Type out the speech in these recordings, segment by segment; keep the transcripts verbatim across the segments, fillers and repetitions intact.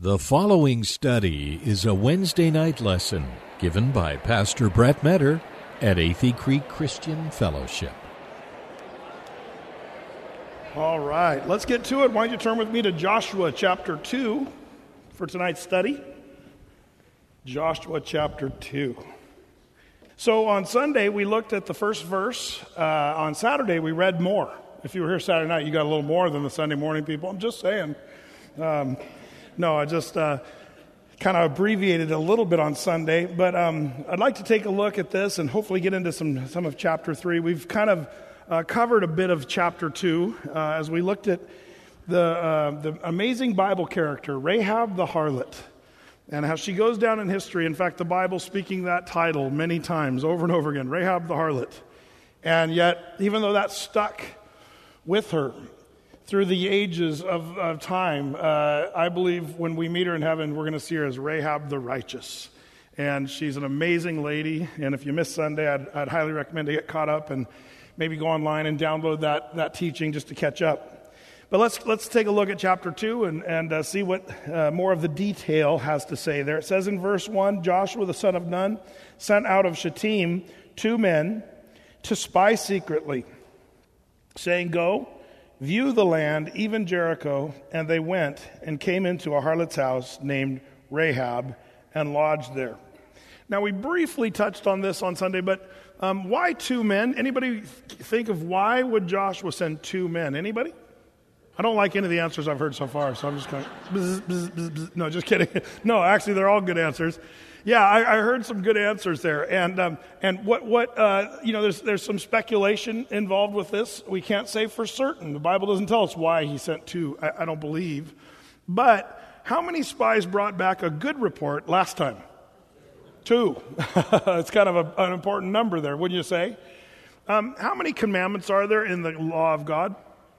The following study is a Wednesday night lesson given by Pastor Brett Metter at Athey Creek Christian Fellowship. All right, let's get to it. Why don't you turn with me to Joshua chapter two for tonight's study? Joshua chapter two. So on Sunday, we looked at the first verse. Uh, on Saturday, we read more. If you were here Saturday night, you got a little more than the Sunday morning people. I'm just saying. Um, no, I just uh, kind of abbreviated a little bit on Sunday. But um, I'd like to take a look at this and hopefully get into some, some of chapter three. We've kind of uh, covered a bit of chapter two uh, as we looked at the, uh, the amazing Bible character, Rahab the harlot, and how she goes down in history. In fact, the Bible speaking that title many times, over and over again, Rahab the harlot. And yet, even though that stuck with her through the ages of, of time, uh, I believe when we meet her in heaven, we're going to see her as Rahab the righteous. And she's an amazing lady. And if you missed Sunday, I'd, I'd highly recommend to get caught up and maybe go online and download that, that teaching just to catch up. But let's let's take a look at chapter two and, and uh, see what uh, more of the detail has to say there. It says in verse one, Joshua the son of Nun sent out of Shittim two men to spy secretly, saying, "Go, view the land, even Jericho." And they went and came into a harlot's house named Rahab and lodged there. Now, we briefly touched on this on Sunday, but um, why two men? Anybody think of why would Joshua send two men? Anybody? I don't like any of the answers I've heard so far, so I'm just going to... No, just kidding. No, actually, they're all good answers. Yeah, I, I heard some good answers there, and um, and what what uh, you know, there's there's some speculation involved with this. We can't say for certain. The Bible doesn't tell us why he sent two. I, I don't believe. But how many spies brought back a good report last time? Two. It's kind of a, an important number there, wouldn't you say? Um, how many commandments are there in the law of God?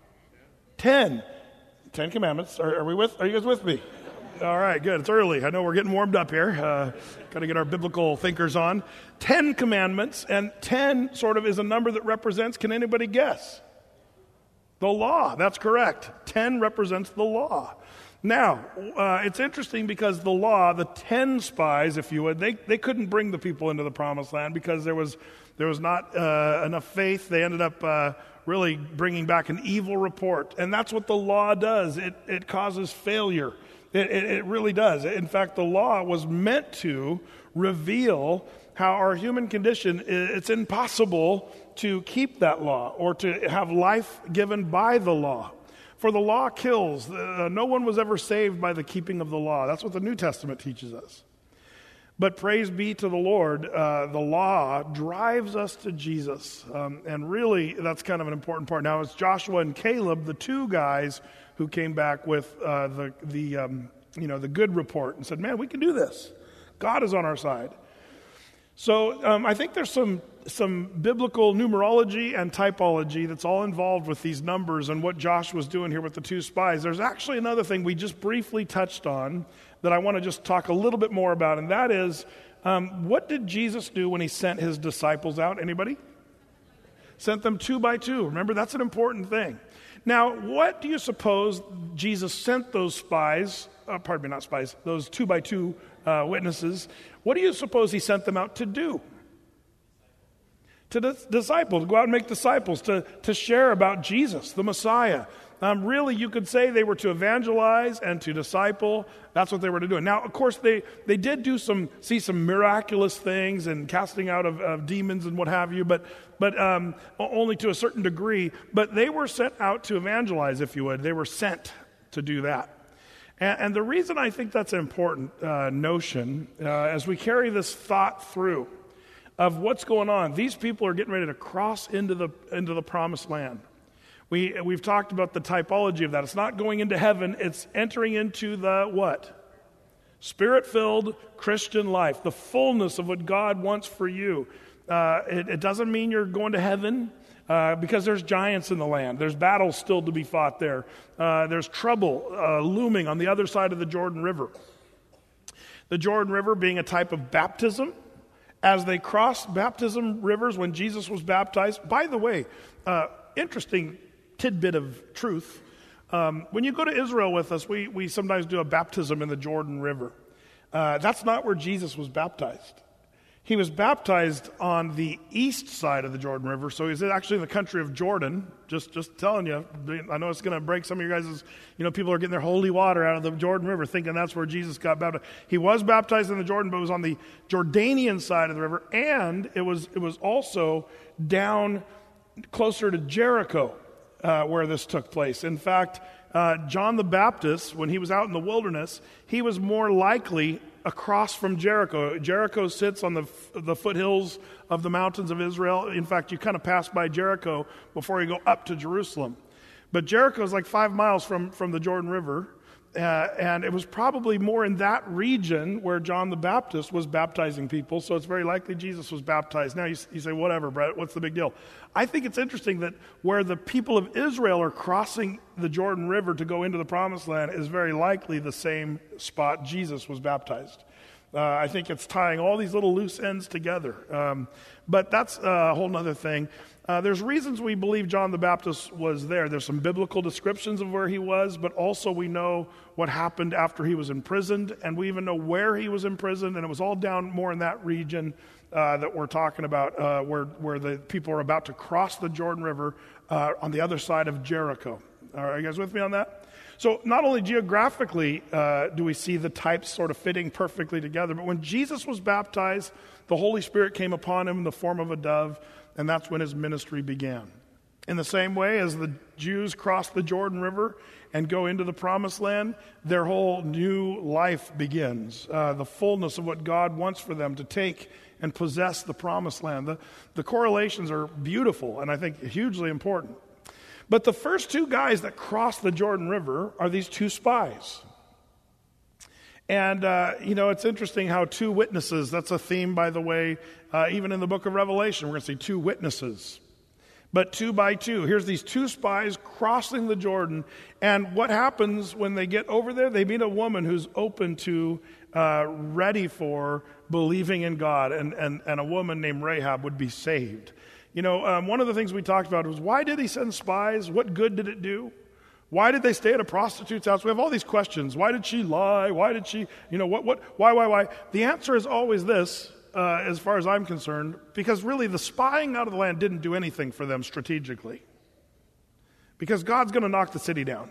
Ten. Ten commandments. Are, are we with? Are you guys with me? All right, good. It's early. I know we're getting warmed up here. Uh, got to get our biblical thinkers on. Ten commandments, and ten sort of is a number that represents, can anybody guess? The law. That's correct. Ten represents the law. Now, uh, it's interesting because the law, the ten spies, if you would, they, they couldn't bring the people into the promised land because there was there was not uh, enough faith. They ended up uh, really bringing back an evil report. And that's what the law does. It, it causes failure. It, it, it really does. In fact, the law was meant to reveal how our human condition, it's impossible to keep that law or to have life given by the law. For the law kills. Uh, no one was ever saved by the keeping of the law. That's what the New Testament teaches us. But praise be to the Lord, uh, the law drives us to Jesus. Um, and really, that's kind of an important part. Now, it's Joshua and Caleb, the two guys who came back with uh, the, the um, you know, the good report and said, man, we can do this. God is on our side. So um, I think there's some some biblical numerology and typology that's all involved with these numbers and what Joshua's doing here with the two spies. There's actually another thing we just briefly touched on that I want to just talk a little bit more about, and that is, um, what did Jesus do when he sent his disciples out? Anybody? Sent them two by two. Remember, that's an important thing. Now, what do you suppose Jesus sent those spies, uh, pardon me, not spies, those two by two uh, witnesses, what do you suppose he sent them out to do? To dis- disciples, to go out and make disciples, to, to share about Jesus, the Messiah. Um, really, you could say they were to evangelize and to disciple. That's what they were to do. Now, of course, they, they did do some, see some miraculous things and casting out of, of demons and what have you, but but um, only to a certain degree. But they were sent out to evangelize, if you would. They were sent to do that. And, and the reason I think that's an important uh, notion, uh, as we carry this thought through of what's going on, these people are getting ready to cross into the into the promised land. We, we've talked about the typology of that. It's not going into heaven. It's entering into the what? Spirit-filled Christian life, the fullness of what God wants for you. Uh, it, it doesn't mean you're going to heaven uh, because there's giants in the land. There's battles still to be fought there. Uh, there's trouble uh, looming on the other side of the Jordan River. The Jordan River being a type of baptism. As they crossed baptism rivers when Jesus was baptized, by the way, uh, interesting tidbit of truth. Um, when you go to Israel with us, we, we sometimes do a baptism in the Jordan River. Uh, that's not where Jesus was baptized. He was baptized on the east side of the Jordan River, so he's actually in the country of Jordan. Just just telling you, I know it's going to break some of your guys', you know, people are getting their holy water out of the Jordan River thinking that's where Jesus got baptized. He was baptized in the Jordan, but it was on the Jordanian side of the river, and it was it was also down closer to Jericho uh, where this took place. In fact, uh, John the Baptist, when he was out in the wilderness, he was more likely across from Jericho. Jericho sits on the the foothills of the mountains of Israel. In fact, you kind of pass by Jericho before you go up to Jerusalem. But Jericho is like five miles from, from the Jordan River, uh, and it was probably more in that region where John the Baptist was baptizing people, so it's very likely Jesus was baptized. Now you, you say, whatever, Brett, what's the big deal? I think it's interesting that where the people of Israel are crossing the Jordan River to go into the Promised Land is very likely the same spot Jesus was baptized. Uh, I think it's tying all these little loose ends together. Um, but that's a whole other thing. Uh, there's reasons we believe John the Baptist was there. There's some biblical descriptions of where he was, but also we know what happened after he was imprisoned, and we even know where he was imprisoned, and it was all down more in that region uh, that we're talking about, uh, where, where the people are about to cross the Jordan River uh, on the other side of Jericho. Are you guys with me on that? So not only geographically uh, do we see the types sort of fitting perfectly together, but when Jesus was baptized, the Holy Spirit came upon him in the form of a dove, and that's when his ministry began. In the same way as the Jews crossed the Jordan River and go into the Promised Land, their whole new life begins. Uh, the fullness of what God wants for them to take and possess the Promised Land. The, the correlations are beautiful and I think hugely important. But the first two guys that cross the Jordan River are these two spies. And, uh, you know, it's interesting how two witnesses, that's a theme, by the way, uh, even in the book of Revelation, we're going to see two witnesses. But two by two, here's these two spies crossing the Jordan. And what happens when they get over there? They meet a woman who's open to, uh, ready for believing in God. And, and, and a woman named Rahab would be saved. You know, um, one of the things we talked about was, why did he send spies? What good did it do? Why did they stay at a prostitute's house? We have all these questions. Why did she lie? Why did she, you know, what, what, why, why, why? The answer is always this, uh, as far as I'm concerned, because really the spying out of the land didn't do anything for them strategically. Because God's going to knock the city down.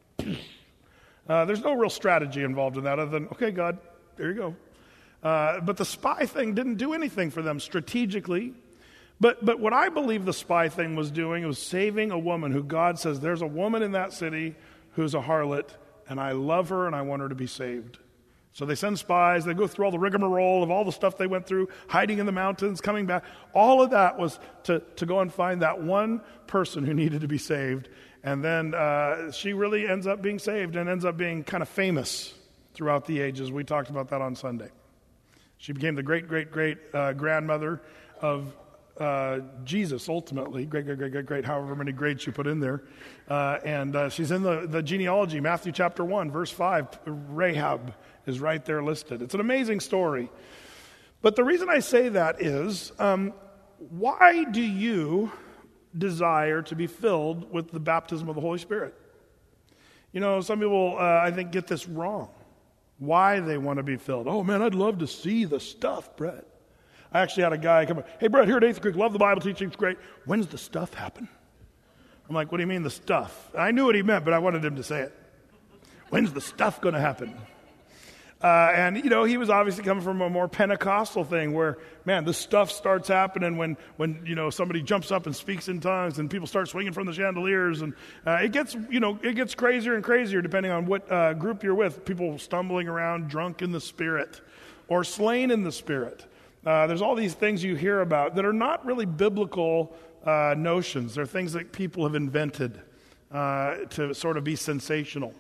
Uh, there's no real strategy involved in that other than, okay, God, there you go. Uh, but the spy thing didn't do anything for them strategically. But but what I believe the spy thing was doing was saving a woman who God says, there's a woman in that city who's a harlot, and I love her and I want her to be saved. So they send spies, they go through all the rigmarole of all the stuff they went through, hiding in the mountains, coming back. All of that was to, to go and find that one person who needed to be saved. And then uh, she really ends up being saved and ends up being kind of famous throughout the ages. We talked about that on Sunday. She became the great, great, great uh, grandmother of Uh, Jesus, ultimately, great, great, great, great, great, however many grades you put in there. Uh, and uh, she's in the, the genealogy, Matthew chapter one, verse five. Rahab is right there listed. It's an amazing story. But the reason I say that is, um, why do you desire to be filled with the baptism of the Holy Spirit? You know, some people, uh, I think, get this wrong. Why they want to be filled. Oh, man, I'd love to see the stuff, Brett. I actually had a guy come up, hey, Brett, here at Eighth Creek, love the Bible teaching, it's great. When's the stuff happen? I'm like, what do you mean the stuff? I knew what he meant, but I wanted him to say it. When's the stuff going to happen? Uh, and, you know, he was obviously coming from a more Pentecostal thing where, man, the stuff starts happening when, when you know, somebody jumps up and speaks in tongues and people start swinging from the chandeliers. And uh, it gets, you know, it gets crazier and crazier depending on what uh, group you're with. People stumbling around drunk in the Spirit or slain in the Spirit. Uh, there's all these things you hear about that are not really biblical uh, notions. They're things that people have invented uh, to sort of be sensational.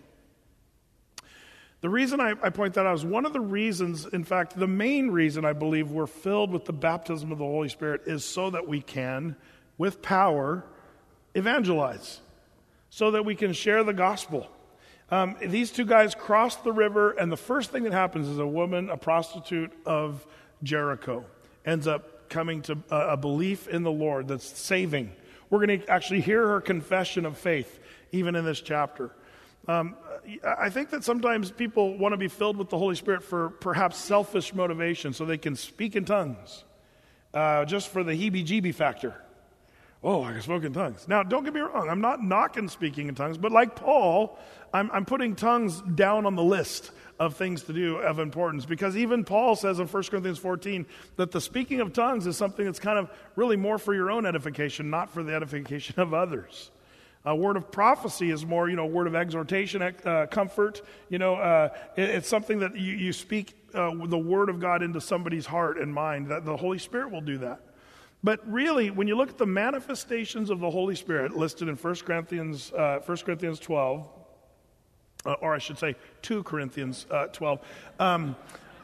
The reason I, I point that out is one of the reasons, in fact, the main reason I believe we're filled with the baptism of the Holy Spirit is so that we can, with power, evangelize, so that we can share the gospel. Um, these two guys cross the river, and the first thing that happens is a woman, a prostitute of Jericho, ends up coming to a, a belief in the Lord that's saving. We're going to actually hear her confession of faith, even in this chapter. Um, I think that sometimes people want to be filled with the Holy Spirit for perhaps selfish motivation so they can speak in tongues, uh, just for the heebie-jeebie factor. Oh, I can speak in tongues. Now, don't get me wrong. I'm not knocking speaking in tongues, but like Paul, I'm, I'm putting tongues down on the list of things to do of importance, because even Paul says in First Corinthians fourteen that the speaking of tongues is something that's kind of really more for your own edification, not for the edification of others. A word of prophecy is more, you know, word of exhortation, uh, comfort. You know, uh, it, it's something that you, you speak uh, the word of God into somebody's heart and mind. That the Holy Spirit will do that. But really, when you look at the manifestations of the Holy Spirit listed in First Corinthians, uh, First Corinthians twelve, uh, or I should say Second Corinthians uh, twelve. Um,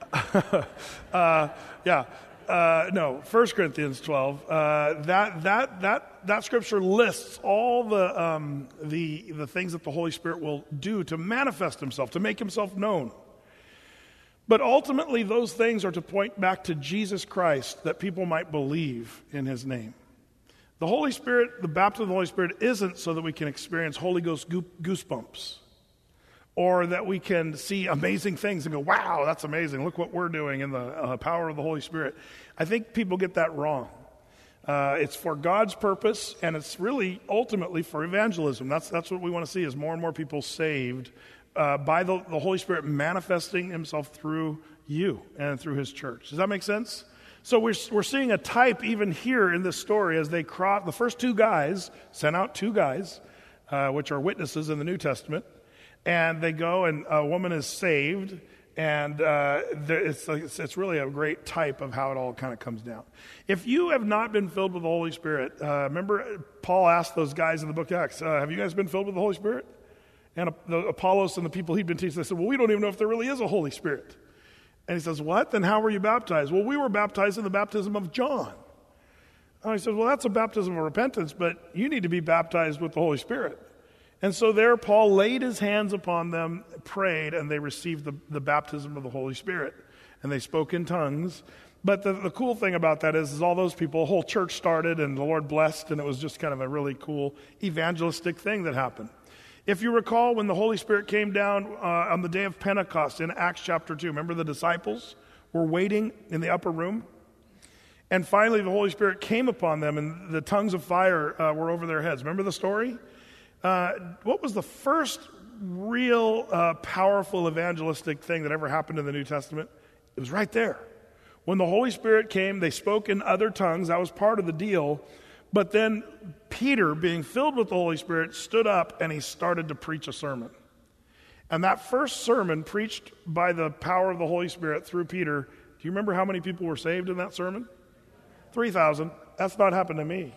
uh, yeah. Uh, no, First Corinthians twelve. Uh, that that that that scripture lists all the um, the the things that the Holy Spirit will do to manifest Himself, to make Himself known. But ultimately, those things are to point back to Jesus Christ, that people might believe in His name. The Holy Spirit, the baptism of the Holy Spirit, isn't so that we can experience Holy Ghost goosebumps, or that we can see amazing things and go, wow, that's amazing. Look what we're doing in the uh, power of the Holy Spirit. I think people get that wrong. Uh, it's for God's purpose, and it's really ultimately for evangelism. That's that's what we want to see, is more and more people saved uh, by the, the Holy Spirit manifesting Himself through you and through His church. Does that make sense? So we're we're seeing a type even here in this story as they cross. The first two guys sent out two guys, uh, which are witnesses in the New Testament. And they go, and a woman is saved, and uh, there, it's, it's it's really a great type of how it all kind of comes down. If you have not been filled with the Holy Spirit, uh, remember Paul asked those guys in the book of Acts, uh, have you guys been filled with the Holy Spirit? And the Apollos and the people he'd been teaching, they said, well, we don't even know if there really is a Holy Spirit. And he says, what? Then how were you baptized? Well, we were baptized in the baptism of John. And he says, well, that's a baptism of repentance, but you need to be baptized with the Holy Spirit. And so there Paul laid his hands upon them, prayed, and they received the, the baptism of the Holy Spirit. And they spoke in tongues. But the, the cool thing about that is, is all those people, a whole church started, and the Lord blessed, and it was just kind of a really cool evangelistic thing that happened. If you recall, when the Holy Spirit came down uh, on the day of Pentecost in Acts chapter two, remember the disciples were waiting in the upper room? And finally the Holy Spirit came upon them, and the tongues of fire uh, were over their heads. Remember the story? Uh, what was the first real uh, powerful evangelistic thing that ever happened in the New Testament? It was right there. When the Holy Spirit came, they spoke in other tongues. That was part of the deal. But then Peter, being filled with the Holy Spirit, stood up and he started to preach a sermon. And that first sermon, preached by the power of the Holy Spirit through Peter, do you remember how many people were saved in that sermon? three thousand. That's not happened to me.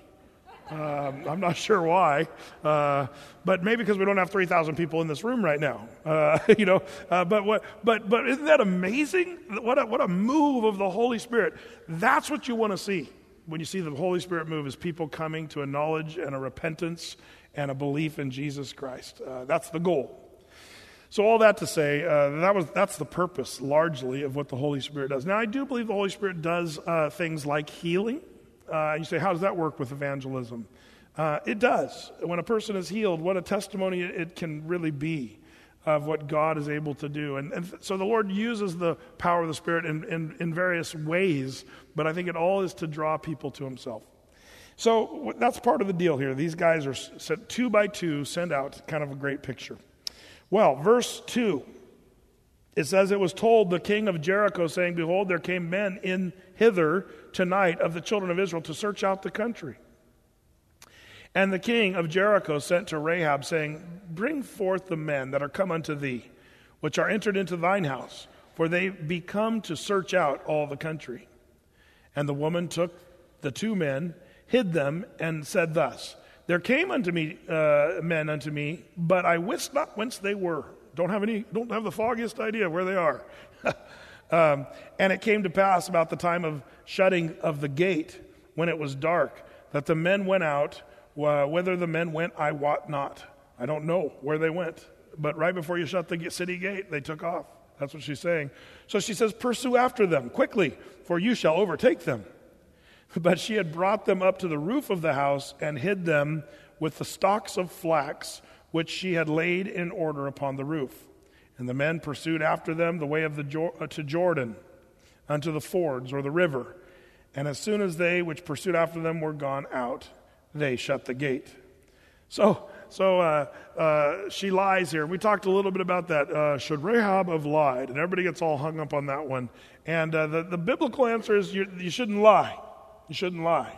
Um, I'm not sure why, uh, but maybe because we don't have three thousand people in this room right now. Uh, you know, uh, but what? But but isn't that amazing? What a, what a move of the Holy Spirit! That's what you want to see when you see the Holy Spirit move: is people coming to a knowledge and a repentance and a belief in Jesus Christ. Uh, that's the goal. So all that to say, uh, that was that's the purpose largely of what the Holy Spirit does. Now, I do believe the Holy Spirit does uh, things like healing. Uh, you say, how does that work with evangelism? Uh, it does. When a person is healed, what a testimony it can really be of what God is able to do. And, and so the Lord uses the power of the Spirit in, in, in various ways, but I think it all is to draw people to Himself. So that's part of the deal here. These guys are sent two by two, sent out, kind of a great picture. Well, verse two, it says, it was told the king of Jericho, saying, behold, there came men in hither tonight of the children of Israel to search out the country. And the king of Jericho sent to Rahab, saying, bring forth the men that are come unto thee, which are entered into thine house, for they be come to search out all the country. And the woman took the two men, hid them, and said thus, there came unto me uh, men unto me, but I wist not whence they were. Don't have any, don't have the foggiest idea where they are. um, and it came to pass about the time of shutting of the gate, when it was dark, that the men went out. Uh, whither the men went, I wot not. I don't know where they went. But right before you shut the city gate, they took off. That's what she's saying. So she says, pursue after them quickly, for you shall overtake them. But she had brought them up to the roof of the house and hid them with the stalks of flax which she had laid in order upon the roof. And the men pursued after them the way of the jo- uh, to Jordan, unto the fords or the river. And as soon as they which pursued after them were gone out, they shut the gate. So, so uh, uh, she lies here. We talked a little bit about that. Uh, should Rahab have lied? And everybody gets all hung up on that one. And uh, the, the biblical answer is you, you shouldn't lie. You shouldn't lie.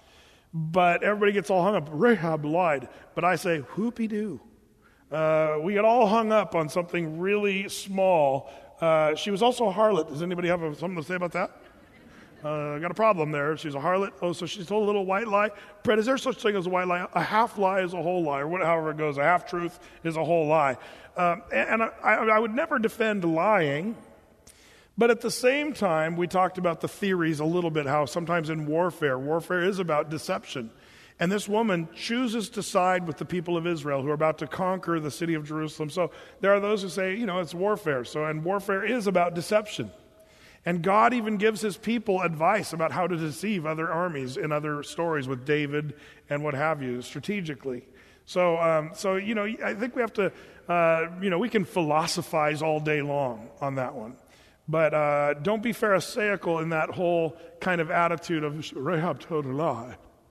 But everybody gets all hung up. Rahab lied. But I say, whoopee-doo. Uh, we get all hung up on something really small. Uh, she was also a harlot. Does anybody have a, something to say about that? Uh, I got a problem there. She's a harlot. Oh, so she told a little white lie. Brett, is there such thing as a white lie? A half lie is a whole lie, or whatever however it goes. A half truth is a whole lie. Um, and and I, I would never defend lying. But at the same time, we talked about the theories a little bit, how sometimes in warfare, warfare is about deception. And this woman chooses to side with the people of Israel who are about to conquer the city of Jerusalem. So there are those who say, you know, it's warfare. So, and warfare is about deception. And God even gives his people advice about how to deceive other armies in other stories with David and what have you, strategically. So, um, so you know, I think we have to, uh, you know, we can philosophize all day long on that one. But uh, don't be pharisaical in that whole kind of attitude of Rahab told a lie.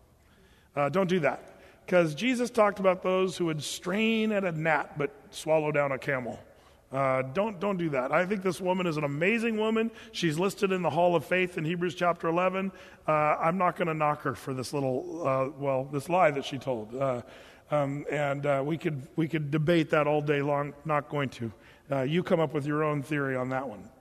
Uh, don't do that. Because Jesus talked about those who would strain at a gnat but swallow down a camel. Uh, don't don't do that. I think this woman is an amazing woman. She's listed in the Hall of Faith in Hebrews chapter eleven. Uh, I'm not going to knock her for this little, uh, well, this lie that she told. Uh, um, and uh, we could we could debate that all day long. Not going to. Uh, you come up with your own theory on that one.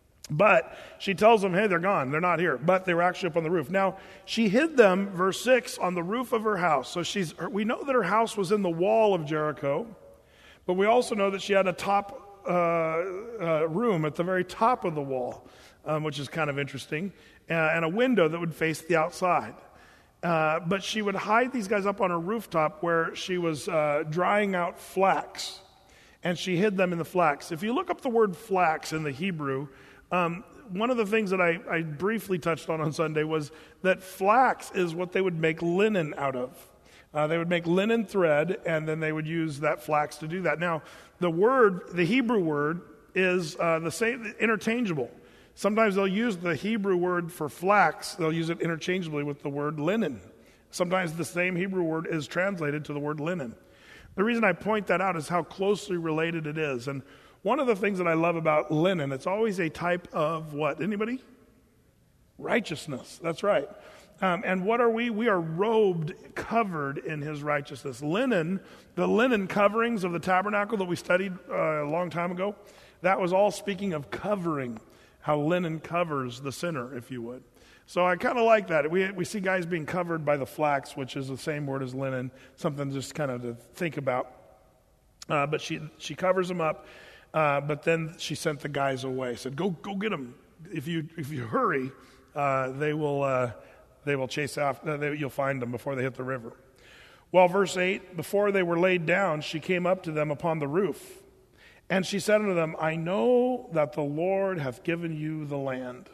But she tells them, hey, they're gone. They're not here. But they were actually up on the roof. Now, she hid them, verse six, on the roof of her house. So she's. we know that her house was in the wall of Jericho. But we also know that she had a top uh, uh, room at the very top of the wall, um, which is kind of interesting, uh, and a window that would face the outside. Uh, but she would hide these guys up on her rooftop where she was uh, drying out flax. And she hid them in the flax. If you look up the word flax in the Hebrew, Um, one of the things that I, I briefly touched on on Sunday was that flax is what they would make linen out of. Uh, they would make linen thread, and then they would use that flax to do that. Now, the word, the Hebrew word, is uh, the same, interchangeable. Sometimes they'll use the Hebrew word for flax, they'll use it interchangeably with the word linen. Sometimes the same Hebrew word is translated to the word linen. The reason I point that out is how closely related it is. And one of the things that I love about linen, it's always a type of what? Anybody? Righteousness. That's right. Um, and what are we? We are robed, covered in his righteousness. Linen, the linen coverings of the tabernacle that we studied uh, a long time ago, that was all speaking of covering, how linen covers the sinner, if you would. So I kind of like that. We we see guys being covered by the flax, which is the same word as linen, something just kind of to think about. Uh, but she she covers them up. Uh, but then she sent the guys away. Said, "Go, go get them. If you if you hurry, uh, they will uh, they will chase after. They, you'll find them before they hit the river." Well, verse eight. Before they were laid down, she came up to them upon the roof, and she said unto them, "I know that the Lord hath given you the land,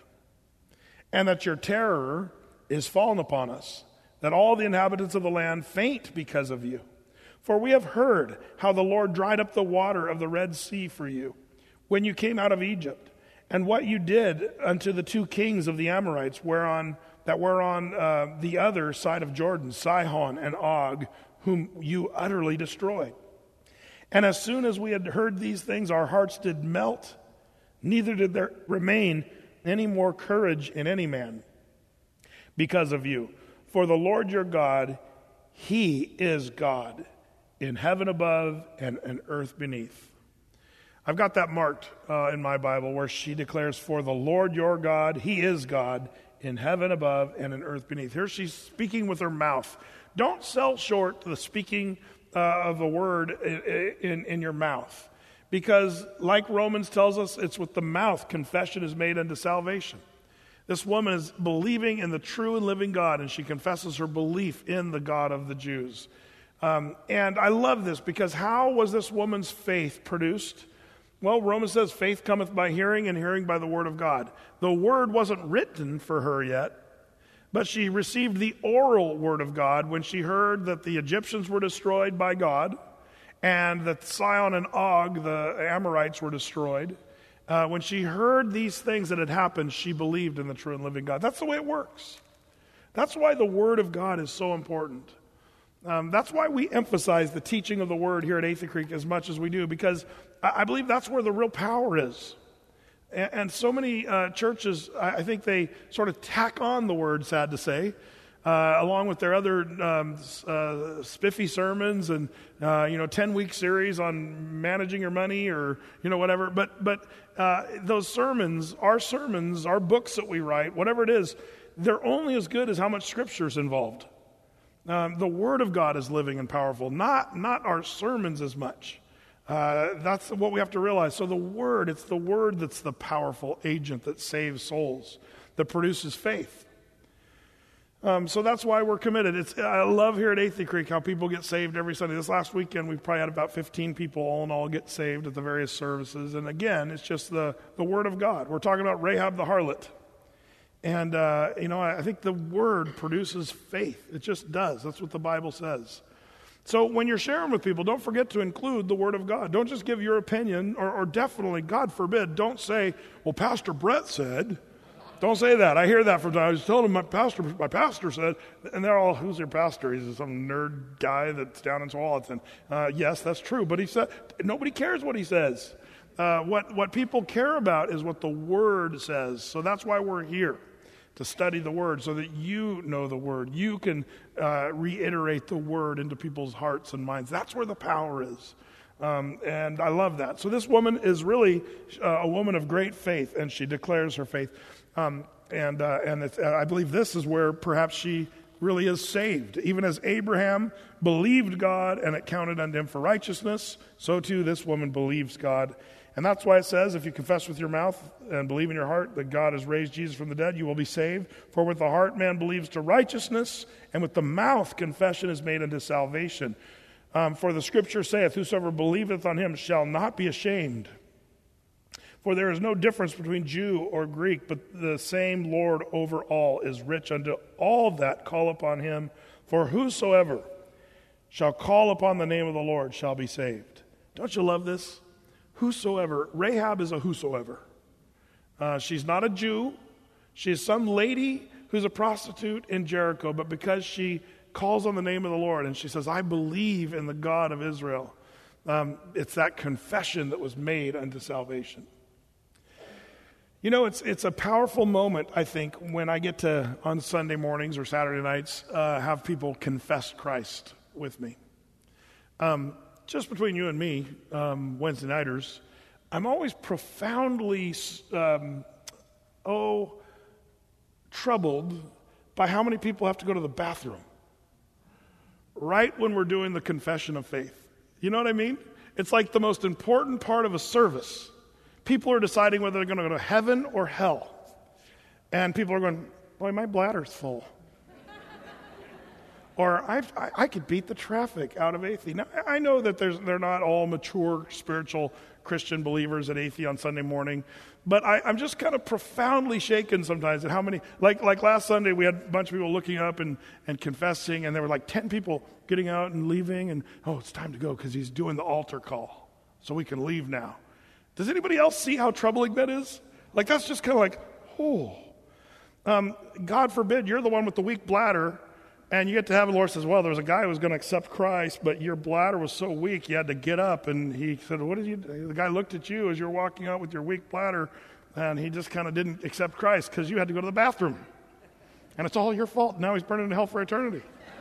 and that your terror is fallen upon us, that all the inhabitants of the land faint because of you. For we have heard how the Lord dried up the water of the Red Sea for you when you came out of Egypt, and what you did unto the two kings of the Amorites whereon that were on uh, the other side of Jordan, Sihon and Og, whom you utterly destroyed. And as soon as we had heard these things, our hearts did melt, neither did there remain any more courage in any man because of you. For the Lord your God, he is God, in heaven above and, and earth beneath." I've got that marked uh, in my Bible where she declares, "For the Lord your God, he is God, in heaven above and in earth beneath." Here she's speaking with her mouth. Don't sell short the speaking uh, of the word in, in, in your mouth. Because like Romans tells us, it's with the mouth confession is made unto salvation. This woman is believing in the true and living God, and she confesses her belief in the God of the Jews. Um, and I love this because how was this woman's faith produced? Well, Romans says faith cometh by hearing, and hearing by the word of God. The word wasn't written for her yet, but she received the oral word of God when she heard that the Egyptians were destroyed by God, and that Sihon and Og, the Amorites, were destroyed. Uh, when she heard these things that had happened, she believed in the true and living God. That's the way it works. That's why the Word of God is so important. Um, that's why we emphasize the teaching of the Word here at Athey Creek as much as we do, because I, I believe that's where the real power is. And, and so many uh, churches, I, I think they sort of tack on the Word, sad to say, uh, along with their other um, uh, spiffy sermons and uh, you know ten-week series on managing your money or you know whatever. But but uh, those sermons, our sermons, our books that we write, whatever it is, they're only as good as how much Scripture is involved. Um, the Word of God is living and powerful, not not our sermons as much. Uh, that's what we have to realize. So the Word, it's the Word that's the powerful agent that saves souls, that produces faith. Um, so that's why we're committed. It's, I love here at Athey Creek how people get saved every Sunday. This last weekend, we probably had about fifteen people all in all get saved at the various services. And again, it's just the, the Word of God. We're talking about Rahab the harlot. And, uh, you know, I think the Word produces faith. It just does. That's what the Bible says. So when you're sharing with people, don't forget to include the Word of God. Don't just give your opinion, or, or definitely, God forbid, don't say, well, Pastor Brett said. Don't say that. I hear that from time. I was telling them my pastor, my pastor said, and they're all, who's your pastor? He's some nerd guy that's down in Tualatin. Uh, yes, that's true. But he said, nobody cares what he says. Uh, what, what people care about is what the Word says. So that's why we're here, to study the Word, so that you know the Word. You can uh, reiterate the Word into people's hearts and minds. That's where the power is. Um, and I love that. So this woman is really uh, a woman of great faith, and she declares her faith. Um, and uh, and it's, uh, I believe this is where perhaps she really is saved. Even as Abraham believed God and it counted unto him for righteousness, so too this woman believes God. And that's why it says, if you confess with your mouth and believe in your heart that God has raised Jesus from the dead, you will be saved. For with the heart man believes to righteousness, and with the mouth confession is made unto salvation. Um, for the Scripture saith, whosoever believeth on him shall not be ashamed. For there is no difference between Jew or Greek, but the same Lord over all is rich unto all that call upon him. For whosoever shall call upon the name of the Lord shall be saved. Don't you love this? Whosoever. Rahab is a whosoever. Uh, she's not a Jew. She is some lady who's a prostitute in Jericho, but because she calls on the name of the Lord and she says, I believe in the God of Israel, um, it's that confession that was made unto salvation. You know, it's it's a powerful moment, I think, when I get to, on Sunday mornings or Saturday nights, uh, have people confess Christ with me. Um, just between you and me, um, Wednesday nighters, I'm always profoundly, um, oh, troubled by how many people have to go to the bathroom right when we're doing the confession of faith. You know what I mean? It's like the most important part of a service. People are deciding whether they're going to go to heaven or hell. And people are going, boy, my bladder's full. Or I've, I I could beat the traffic out of Athey. Now, I know that there's, they're not all mature, spiritual Christian believers at Athey on Sunday morning, but I, I'm just kind of profoundly shaken sometimes at how many, like like last Sunday, we had a bunch of people looking up and, and confessing, and there were like ten people getting out and leaving, and, oh, it's time to go because he's doing the altar call, so we can leave now. Does anybody else see how troubling that is? Like, that's just kind of like, oh. Um, God forbid you're the one with the weak bladder, and you get to have the Lord says, well, there was a guy who was going to accept Christ, but your bladder was so weak you had to get up. And he said, what did you do? The guy looked at you as you're walking out with your weak bladder, and he just kind of didn't accept Christ because you had to go to the bathroom. And it's all your fault. Now he's burning in hell for eternity.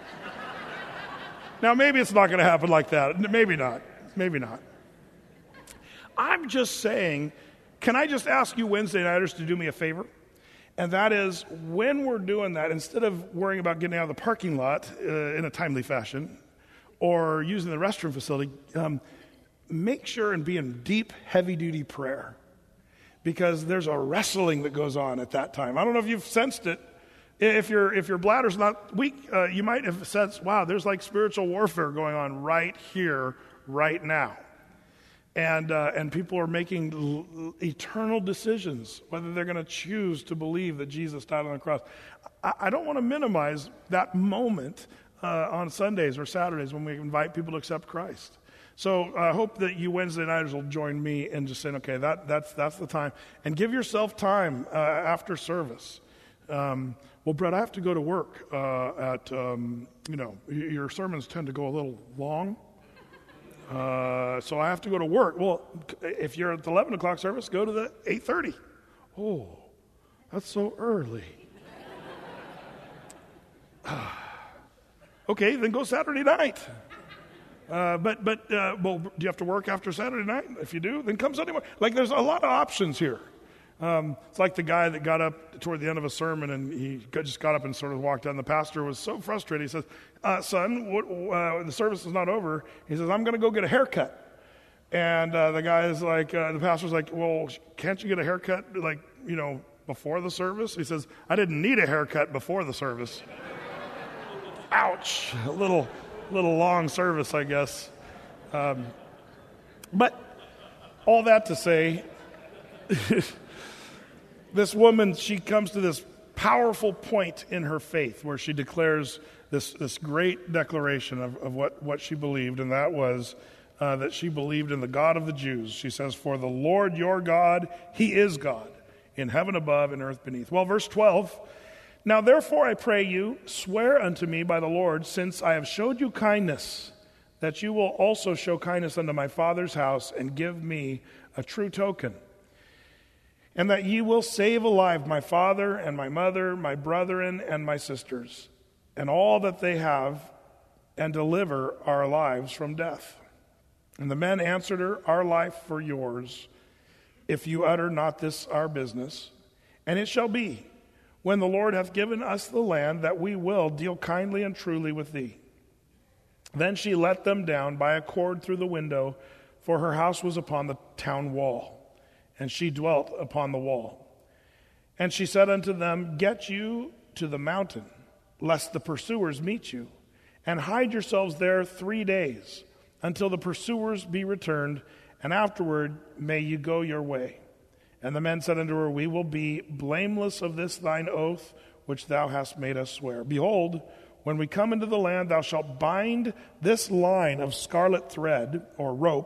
Now, maybe it's not going to happen like that. Maybe not. Maybe not. I'm just saying, can I just ask you Wednesday nighters to do me a favor? And that is, when we're doing that, instead of worrying about getting out of the parking lot uh, in a timely fashion or using the restroom facility, um, make sure and be in deep, heavy-duty prayer, because there's a wrestling that goes on at that time. I don't know if you've sensed it. If your if your bladder's not weak, uh, you might have sensed, wow, there's like spiritual warfare going on right here, right now. And uh, and people are making l- eternal decisions, whether they're going to choose to believe that Jesus died on the cross. I, I don't want to minimize that moment uh, on Sundays or Saturdays when we invite people to accept Christ. So I hope that you Wednesday nighters will join me in just saying, okay, that, that's that's the time. And give yourself time uh, after service. Um, well, Brett, I have to go to work uh, at, um, you know, your sermons tend to go a little long. Uh, so I have to go to work. Well, if you're at the eleven o'clock service, go to the eight thirty. Oh, that's so early. Okay, then go Saturday night. Uh, but, but uh, well, do you have to work after Saturday night? If you do, then come Sunday morning. Like, there's a lot of options here. Um, it's like the guy that got up toward the end of a sermon and he just got up and sort of walked down. The pastor was so frustrated. He says, uh, son, what, uh, the service is not over. He says, I'm going to go get a haircut. And uh, the guy is like, uh, the pastor's like, well, can't you get a haircut, like, you know, before the service? He says, I didn't need a haircut before the service. Ouch. A little, little long service, I guess. Um, but all that to say, this woman, she comes to this powerful point in her faith where she declares this, this great declaration of, of what, what she believed, and that was uh, that she believed in the God of the Jews. She says, for the Lord your God, he is God, in heaven above and earth beneath. Well, verse twelve, now therefore I pray you, swear unto me by the Lord, since I have showed you kindness, that you will also show kindness unto my father's house, and give me a true token. And that ye will save alive my father and my mother, my brethren and my sisters, and all that they have, and deliver our lives from death. And the men answered her, our life for yours, if you utter not this our business. And it shall be, when the Lord hath given us the land, that we will deal kindly and truly with thee. Then she let them down by a cord through the window, for her house was upon the town wall. And she dwelt upon the wall. And she said unto them, get you to the mountain, lest the pursuers meet you, and hide yourselves there three days, until the pursuers be returned, and afterward may you go your way. And the men said unto her, we will be blameless of this thine oath, which thou hast made us swear. Behold, when we come into the land, thou shalt bind this line of scarlet thread, or rope,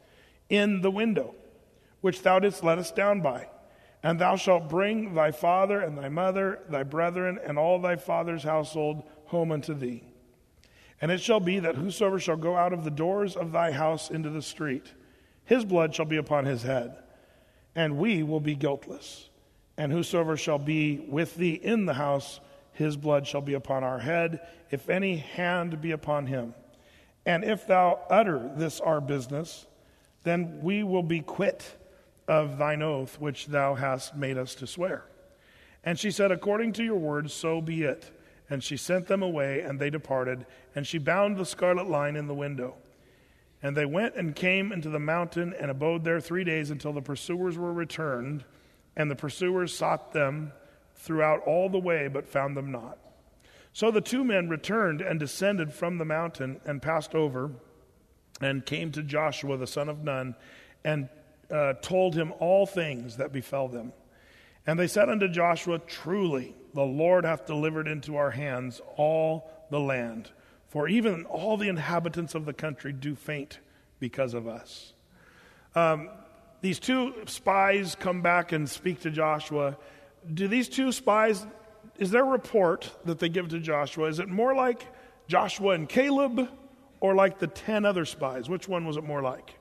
in the window, which thou didst let us down by. And thou shalt bring thy father and thy mother, thy brethren, and all thy father's household home unto thee. And it shall be that whosoever shall go out of the doors of thy house into the street, his blood shall be upon his head, and we will be guiltless. And whosoever shall be with thee in the house, his blood shall be upon our head, if any hand be upon him. And if thou utter this our business, then we will be quit of thine oath which thou hast made us to swear. And she said, according to your words, so be it. And she sent them away, and they departed, and she bound the scarlet line in the window. And they went and came into the mountain, and abode there three days until the pursuers were returned. And the pursuers sought them throughout all the way, but found them not. So the two men returned and descended from the mountain, and passed over, and came to Joshua the son of Nun, and uh, told him all things that befell them. And they said unto Joshua, truly, the Lord hath delivered into our hands all the land, for even all the inhabitants of the country do faint because of us. Um, these two spies come back and speak to Joshua. Do these two spies, is their report that they give to Joshua, is it more like Joshua and Caleb, or like the ten other spies? Which one was it more like?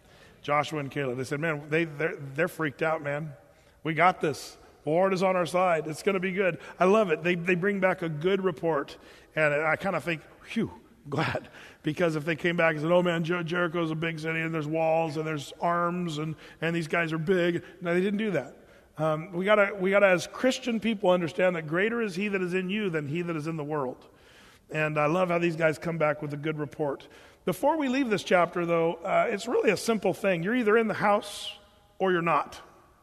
Joshua and Caleb. They said, man, they, they're, they're freaked out, man. We got this. The Lord is on our side. It's going to be good. I love it. They they bring back a good report. And I kind of think, phew, glad. Because if they came back and said, oh man, Jer- Jericho's a big city, and there's walls, and there's arms, and, and these guys are big. No, they didn't do that. Um, we gotta, we gotta, as Christian people, understand that greater is he that is in you than he that is in the world. And I love how these guys come back with a good report. Before we leave this chapter, though, uh, it's really a simple thing. You're either in the house or you're not.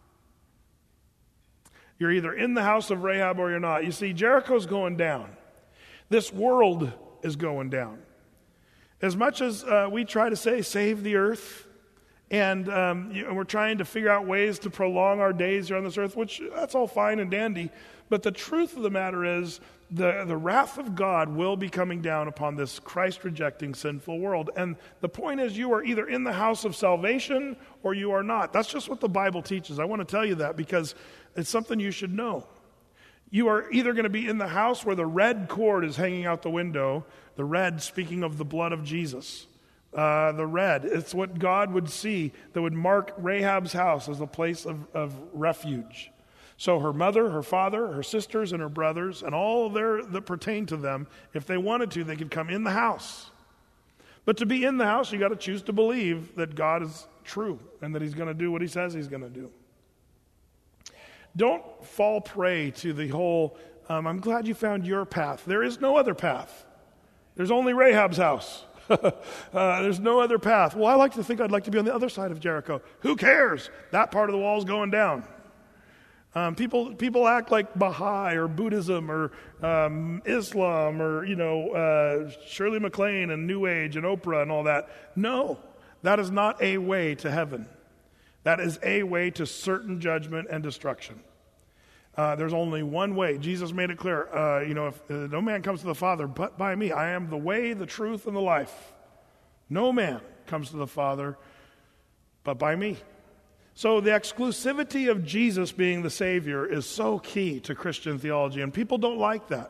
You're either in the house of Rahab or you're not. You see, Jericho's going down. This world is going down. As much as uh, we try to say, save the earth, And um, you know, we're trying to figure out ways to prolong our days here on this earth, which that's all fine and dandy. But the truth of the matter is the, the wrath of God will be coming down upon this Christ-rejecting, sinful world. And the point is, you are either in the house of salvation or you are not. That's just what the Bible teaches. I want to tell you that because it's something you should know. You are either going to be in the house where the red cord is hanging out the window, the red speaking of the blood of Jesus. Uh, the red, it's what God would see that would mark Rahab's house as a place of, of refuge. So her mother, her father, her sisters, and her brothers, and all their that pertain to them, if they wanted to, they could come in the house. But to be in the house, you got to choose to believe that God is true and that he's going to do what he says he's going to do. Don't fall prey to the whole, um, I'm glad you found your path. There is no other path. There's only Rahab's house. uh, there's no other path. Well, I like to think I'd like to be on the other side of Jericho. Who cares? That part of the wall is going down. Um, people people act like Baha'i or Buddhism or um, Islam or, you know, uh, Shirley MacLaine and New Age and Oprah and all that. No, that is not a way to heaven. That is a way to certain judgment and destruction. Uh, there's only one way. Jesus made it clear, uh, you know, if uh, no man comes to the Father but by me. I am the way, the truth, and the life. No man comes to the Father but by me. So the exclusivity of Jesus being the Savior is so key to Christian theology, and people don't like that.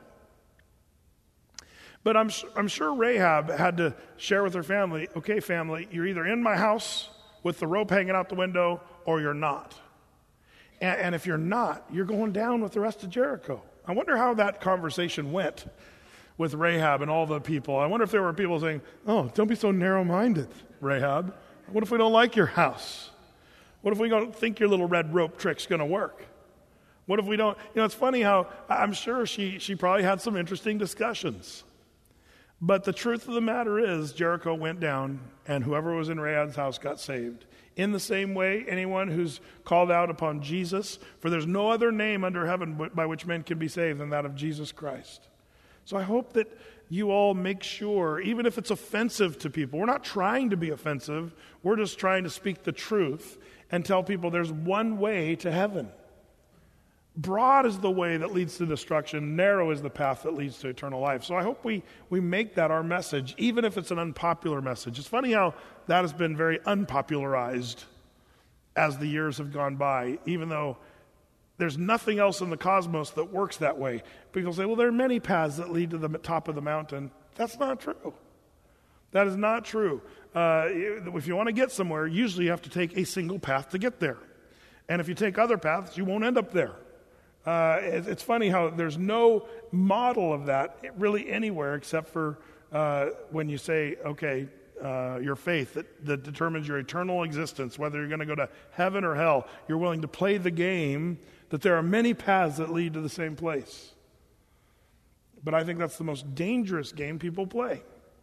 But I'm, I'm sure Rahab had to share with her family, okay, family, you're either in my house with the rope hanging out the window or you're not. And, and if you're not, you're going down with the rest of Jericho. I wonder how that conversation went with Rahab and all the people. I wonder if there were people saying, oh, don't be so narrow-minded, Rahab. What if we don't like your house? What if we don't think your little red rope trick's going to work? What if we don't? You know, it's funny how I'm sure she, she probably had some interesting discussions. But the truth of the matter is Jericho went down and whoever was in Rahab's house got saved. In the same way, anyone who's called out upon Jesus, for there's no other name under heaven by which men can be saved than that of Jesus Christ. So I hope that you all make sure, even if it's offensive to people, we're not trying to be offensive, we're just trying to speak the truth and tell people there's one way to heaven. Broad is the way that leads to destruction, narrow is the path that leads to eternal life. So I hope we, we make that our message, even if it's an unpopular message. It's funny how that has been very unpopularized as the years have gone by, even though there's nothing else in the cosmos that works that way. People say, well, there are many paths that lead to the top of the mountain. That's not true. That is not true. Uh, if you want to get somewhere, usually you have to take a single path to get there. And if you take other paths, you won't end up there. Uh, it, it's funny how there's no model of that really anywhere except for uh, when you say, okay, uh, your faith that, that determines your eternal existence, whether you're going to go to heaven or hell. You're willing to play the game that there are many paths that lead to the same place. But I think that's the most dangerous game people play.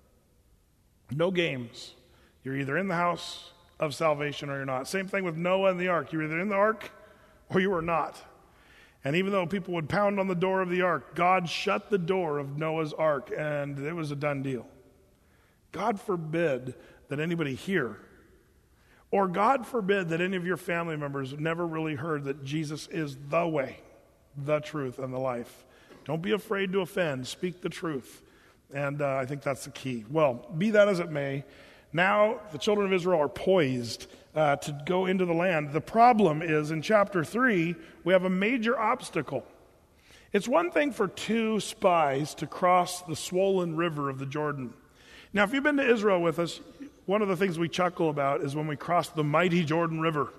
No games. You're either in the house of salvation or you're not. Same thing with Noah and the ark. You're either in the ark or you are not. And even though people would pound on the door of the ark, God shut the door of Noah's ark and it was a done deal. God forbid that anybody here, or God forbid that any of your family members never really heard that Jesus is the way, the truth, and the life. Don't be afraid to offend. Speak the truth. And uh, I think that's the key. Well, be that as it may, now the children of Israel are poised uh, to go into the land. The problem is in chapter three, we have a major obstacle. It's one thing for two spies to cross the swollen river of the Jordan. Now, if you've been to Israel with us, one of the things we chuckle about is when we cross the mighty Jordan River.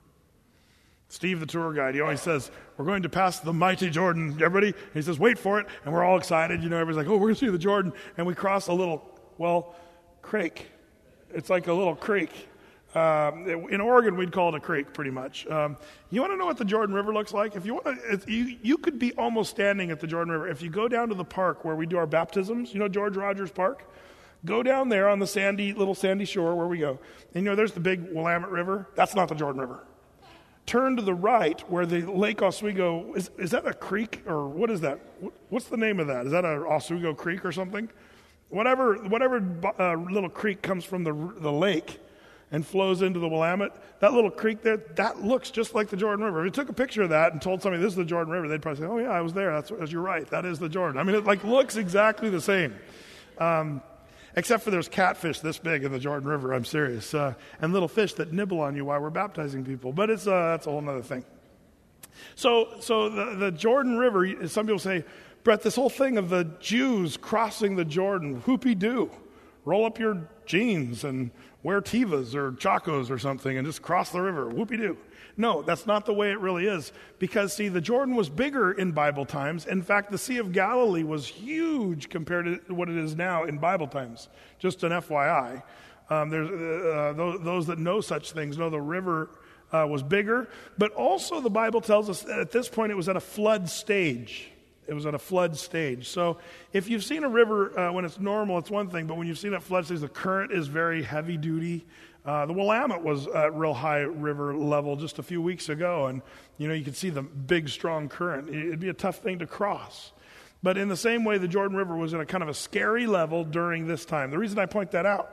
Steve, the tour guide, he always says, we're going to pass the mighty Jordan. Everybody, he says, wait for it. And we're all excited. You know, everybody's like, oh, we're going to see the Jordan. And we cross a little, well, creek. It's like a little creek. Um, in Oregon, we'd call it a creek, pretty much. Um, you want to know what the Jordan River looks like? If you want to, if you, you could be almost standing at the Jordan River. If you go down to the park where we do our baptisms, you know George Rogers Park? Go down there on the sandy, little sandy shore where we go. And you know, there's the big Willamette River. That's not the Jordan River. Turn to the right where the Lake Oswego, is, is that a creek or what is that? What's the name of that? Is that an Oswego Creek or something? Whatever whatever uh, little creek comes from the the lake and flows into the Willamette. That little creek there, that looks just like the Jordan River. If you took a picture of that and told somebody this is the Jordan River, they'd probably say, oh yeah, I was there. That's, that's you're right. That is the Jordan. I mean, it like looks exactly the same. Um, except for there's catfish this big in the Jordan River, I'm serious, uh, and little fish that nibble on you while we're baptizing people. But it's uh, that's a whole other thing. So, so the, the Jordan River, some people say, Brett, this whole thing of the Jews crossing the Jordan, whoopee-doo. Roll up your jeans and wear Tevas or Chacos or something and just cross the river, whoopee-doo. No, that's not the way it really is. Because, see, the Jordan was bigger in Bible times. In fact, the Sea of Galilee was huge compared to what it is now in Bible times. Just an F Y I. Um, there's, uh, those, those that know such things know the river uh, was bigger. But also the Bible tells us that at this point it was at a flood stage. It was at a flood stage. So if you've seen a river uh, when it's normal, it's one thing. But when you've seen that flood stage, the current is very heavy duty. Uh, the Willamette was at real high river level just a few weeks ago. And, you know, you could see the big, strong current. It'd be a tough thing to cross. But in the same way, the Jordan River was at a kind of a scary level during this time. The reason I point that out,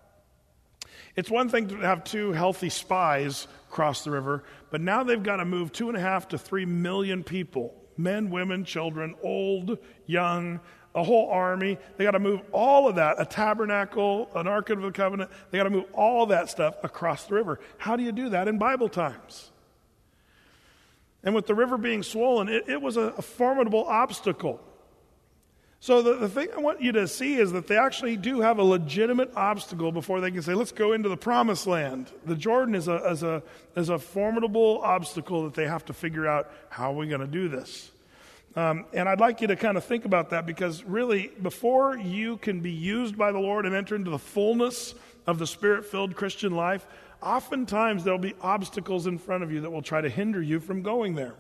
it's one thing to have two healthy spies cross the river, but now they've got to move two and a half to three million people. Men, women, children, old, young, a whole army. They got to move all of that, a tabernacle, an Ark of the Covenant. They got to move all that stuff across the river. How do you do that in Bible times? And with the river being swollen, it, it was a, a formidable obstacle. So the, the thing I want you to see is that they actually do have a legitimate obstacle before they can say, let's go into the promised land. The Jordan is a, is a, is a formidable obstacle that they have to figure out, how are we going to do this? Um, and I'd like you to kind of think about that, because really, before you can be used by the Lord and enter into the fullness of the Spirit-filled Christian life, oftentimes there'll be obstacles in front of you that will try to hinder you from going there.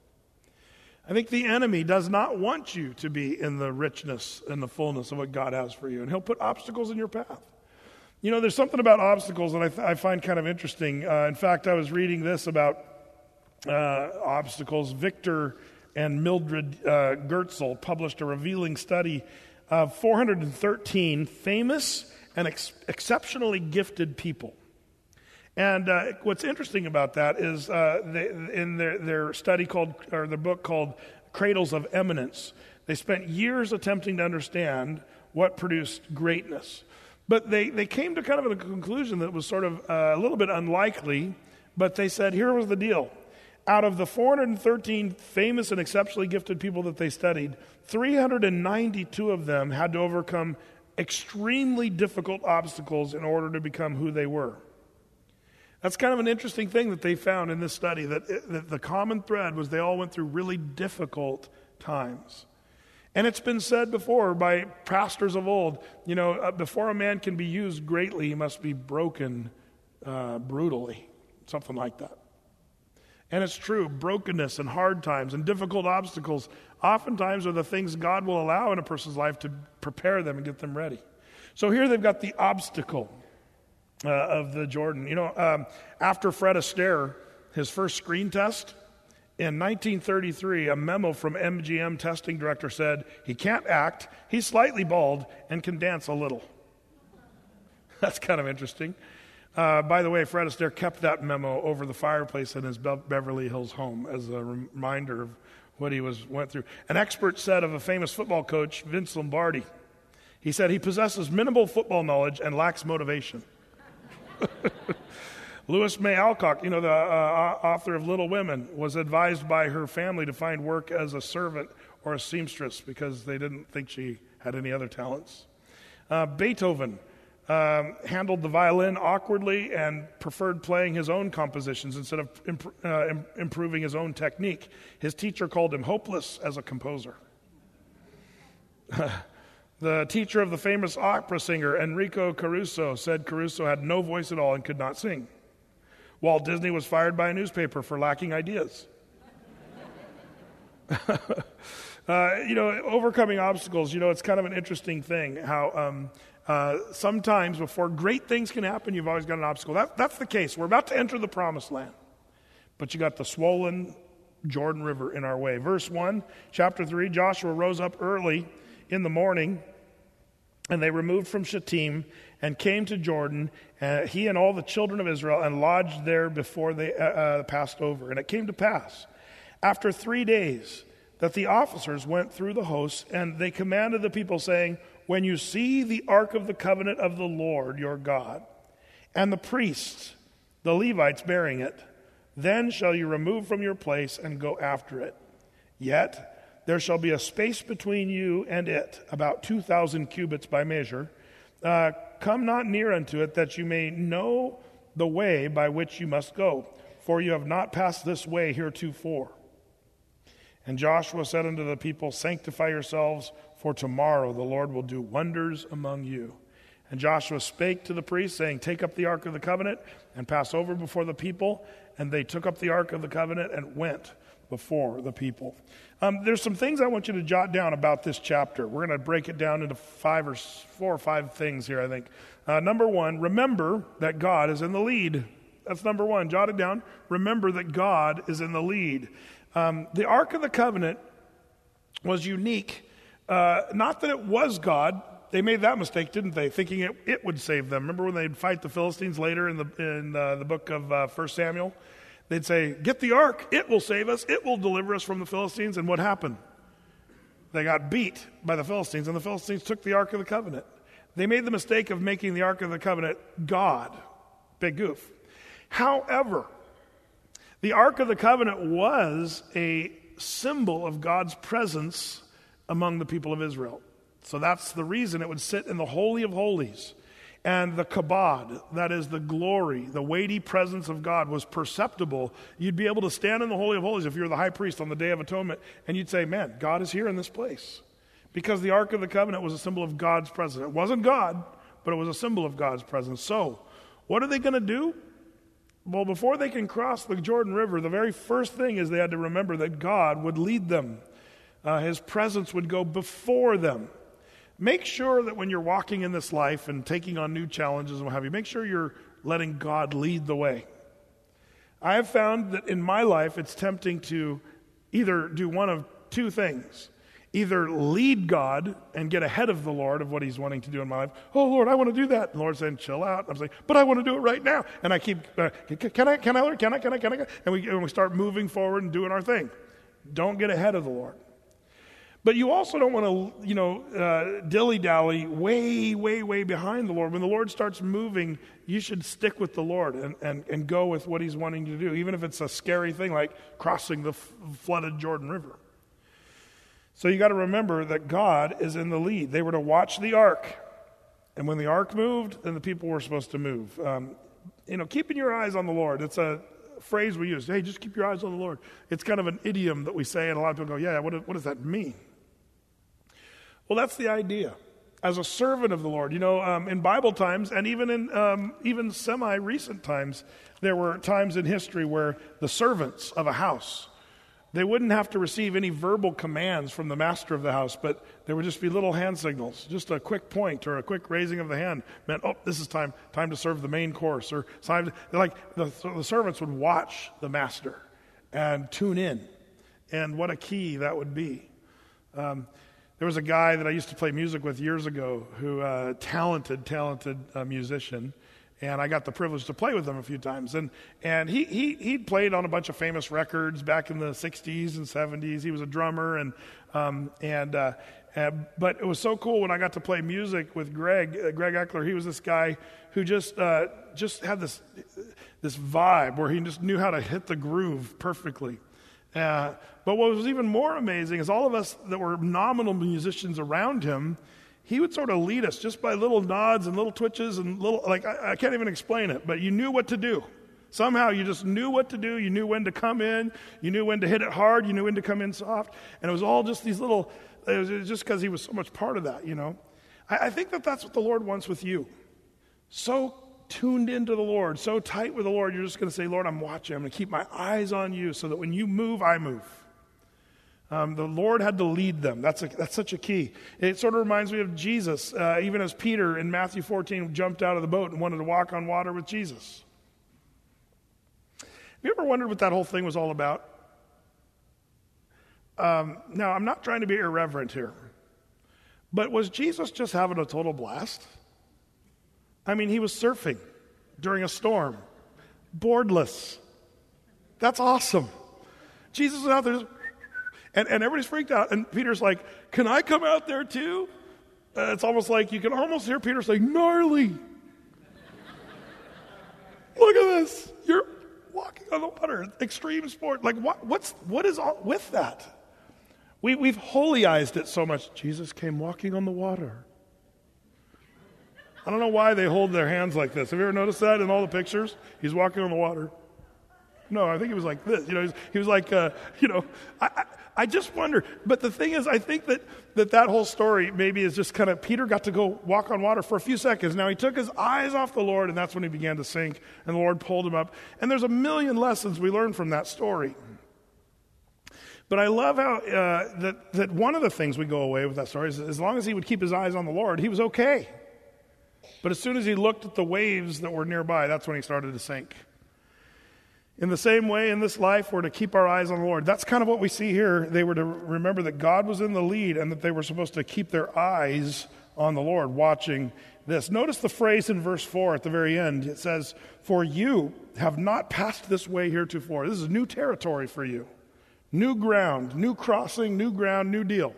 I think the enemy does not want you to be in the richness and the fullness of what God has for you, and he'll put obstacles in your path. You know, there's something about obstacles that I, th- I find kind of interesting. Uh, in fact, I was reading this about uh, obstacles. Victor and Mildred uh, Gertzel published a revealing study of four hundred thirteen famous and ex- exceptionally gifted people. And uh, what's interesting about that is uh, they, in their, their study called, or their book called Cradles of Eminence, they spent years attempting to understand what produced greatness. But they, they came to kind of a conclusion that was sort of uh, a little bit unlikely, but they said, here was the deal. Out of the four hundred thirteen famous and exceptionally gifted people that they studied, three hundred ninety-two of them had to overcome extremely difficult obstacles in order to become who they were. That's kind of an interesting thing that they found in this study, that, it, that the common thread was they all went through really difficult times. And it's been said before by pastors of old, you know, uh, before a man can be used greatly, he must be broken uh, brutally, something like that. And it's true, brokenness and hard times and difficult obstacles oftentimes are the things God will allow in a person's life to prepare them and get them ready. So here they've got the obstacle Uh, of the Jordan. You know, um, after Fred Astaire, his first screen test, in nineteen thirty-three, a memo from M G M testing director said, he can't act, he's slightly bald, and can dance a little. That's kind of interesting. Uh, by the way, Fred Astaire kept that memo over the fireplace in his Be- Beverly Hills home as a reminder of what he was went through. An expert said of a famous football coach, Vince Lombardi, he said he possesses minimal football knowledge and lacks motivation. Louis May Alcott, you know, the uh, author of Little Women, was advised by her family to find work as a servant or a seamstress because they didn't think she had any other talents. Uh, Beethoven um, handled the violin awkwardly and preferred playing his own compositions instead of imp- uh, im- improving his own technique. His teacher called him hopeless as a composer. The teacher of the famous opera singer Enrico Caruso said Caruso had no voice at all and could not sing. Walt Disney was fired by a newspaper for lacking ideas. uh, you know, overcoming obstacles, you know, it's kind of an interesting thing how um, uh, sometimes before great things can happen, you've always got an obstacle. That, that's the case. We're about to enter the promised land. But you got the swollen Jordan River in our way. Verse one, chapter three, Joshua rose up early in the morning, and they removed from Shittim and came to Jordan, uh, he and all the children of Israel, and lodged there before they uh, uh, passed over. And it came to pass, after three days, that the officers went through the hosts, and they commanded the people, saying, when you see the ark of the covenant of the Lord your God, and the priests, the Levites, bearing it, then shall you remove from your place and go after it. Yet there shall be a space between you and it, about two thousand cubits by measure. Uh, come not near unto it, that you may know the way by which you must go, for you have not passed this way heretofore. And Joshua said unto the people, sanctify yourselves, for tomorrow the Lord will do wonders among you. And Joshua spake to the priests, saying, take up the ark of the covenant and pass over before the people. And they took up the ark of the covenant and went before the people. Um, there's some things I want you to jot down about this chapter. We're going to break it down into five or four or five things here, I think. Uh, number one, remember that God is in the lead. That's number one. Jot it down. Remember that God is in the lead. Um, the Ark of the Covenant was unique. Uh, not that it was God. They made that mistake, didn't they? Thinking it, it would save them. Remember when they'd fight the Philistines later in the in uh, the book of uh, First Samuel? They'd say, get the ark. It will save us. It will deliver us from the Philistines. And what happened? They got beat by the Philistines, and the Philistines took the Ark of the Covenant. They made the mistake of making the Ark of the Covenant God. Big goof. However, the Ark of the Covenant was a symbol of God's presence among the people of Israel. So that's the reason it would sit in the Holy of Holies. And the kabod, that is the glory, the weighty presence of God, was perceptible. You'd be able to stand in the Holy of Holies if you were the high priest on the Day of Atonement, and you'd say, man, God is here in this place. Because the Ark of the Covenant was a symbol of God's presence. It wasn't God, but it was a symbol of God's presence. So, what are they going to do? Well, before they can cross the Jordan River, the very first thing is they had to remember that God would lead them. Uh, his presence would go before them. Make sure that when you're walking in this life and taking on new challenges and what have you, make sure you're letting God lead the way. I have found that in my life it's tempting to either do one of two things. Either lead God and get ahead of the Lord of what he's wanting to do in my life. Oh, Lord, I want to do that. And the Lord's saying, chill out. I'm saying, but I want to do it right now. And I keep, uh, can I, can I, Lord, can I, can I, can I? And we, and we start moving forward and doing our thing. Don't get ahead of the Lord. But you also don't want to, you know, uh, dilly-dally way, way, way behind the Lord. When the Lord starts moving, you should stick with the Lord and, and, and go with what he's wanting to do, even if it's a scary thing like crossing the f- flooded Jordan River. So you got to remember that God is in the lead. They were to watch the ark. And when the ark moved, then the people were supposed to move. Um, you know, keeping your eyes on the Lord. It's a phrase we use. Hey, just keep your eyes on the Lord. It's kind of an idiom that we say, and a lot of people go, yeah, what, what does that mean? Well, that's the idea. As a servant of the Lord, you know, um, in Bible times, and even in um, even semi-recent times, there were times in history where the servants of a house, they wouldn't have to receive any verbal commands from the master of the house, but there would just be little hand signals. Just a quick point or a quick raising of the hand meant, oh, this is time time to serve the main course. Or time to, like the, the servants would watch the master and tune in. And what a key that would be. Um, there was a guy that I used to play music with years ago who, uh, talented, talented uh, musician. And I got the privilege to play with him a few times. And and he, he, he'd played on a bunch of famous records back in the sixties and seventies. He was a drummer. and um, and uh, uh, But it was so cool when I got to play music with Greg, uh, Greg Eckler. He was this guy who just uh, just had this this vibe where he just knew how to hit the groove perfectly. Uh, but what was even more amazing is all of us that were nominal musicians around him, he would sort of lead us just by little nods and little twitches and little, like, I, I can't even explain it, but you knew what to do. Somehow you just knew what to do. You knew when to come in. You knew when to hit it hard. You knew when to come in soft. And it was all just these little, it was just because he was so much part of that, you know. I, I think that that's what the Lord wants with you. So tuned into the Lord, so tight with the Lord, you're just going to say, Lord, I'm watching. I'm going to keep my eyes on you so that when you move, I move. Um, the Lord had to lead them. That's a, that's such a key. It sort of reminds me of Jesus, uh, even as Peter in Matthew fourteen jumped out of the boat and wanted to walk on water with Jesus. Have you ever wondered what that whole thing was all about? Um, now, I'm not trying to be irreverent here, but was Jesus just having a total blast? I mean, he was surfing during a storm, boardless. That's awesome. Jesus is out there, just, and, and everybody's freaked out. And Peter's like, can I come out there too? Uh, it's almost like you can almost hear Peter say, gnarly. Look at this. You're walking on the water. Extreme sport. Like, what, what's, what is all with that? We, we've holyized it so much. Jesus came walking on the water. I don't know why they hold their hands like this. Have you ever noticed that in all the pictures? He's walking on the water. No, I think he was like this. You know, he was like, uh, you know, I, I, I just wonder. But the thing is, I think that, that that whole story maybe is just kind of, Peter got to go walk on water for a few seconds. Now he took his eyes off the Lord, and that's when he began to sink, and the Lord pulled him up. And there's a million lessons we learn from that story. But I love how uh, that, that one of the things we go away with that story is as long as he would keep his eyes on the Lord, he was okay. But as soon as he looked at the waves that were nearby, that's when he started to sink. In the same way, in this life, we're to keep our eyes on the Lord. That's kind of what we see here. They were to remember that God was in the lead and that they were supposed to keep their eyes on the Lord, watching this. Notice the phrase in verse four at the very end. It says, for you have not passed this way heretofore. This is new territory for you. New ground, new crossing, new ground, new deal.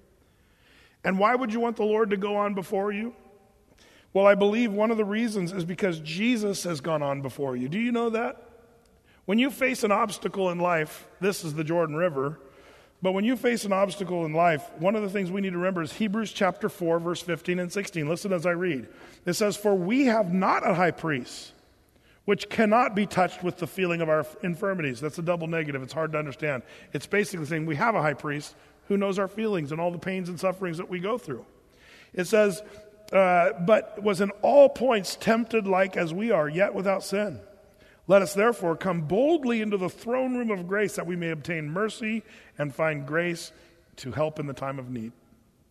And why would you want the Lord to go on before you? Well, I believe one of the reasons is because Jesus has gone on before you. Do you know that? When you face an obstacle in life, this is the Jordan River, but when you face an obstacle in life, one of the things we need to remember is Hebrews chapter four, verse fifteen and sixteen. Listen as I read. It says, for we have not a high priest, which cannot be touched with the feeling of our infirmities. That's a double negative. It's hard to understand. It's basically saying we have a high priest who knows our feelings and all the pains and sufferings that we go through. It says, uh, but was in all points tempted like as we are, yet without sin. Let us therefore come boldly into the throne room of grace that we may obtain mercy and find grace to help in the time of need.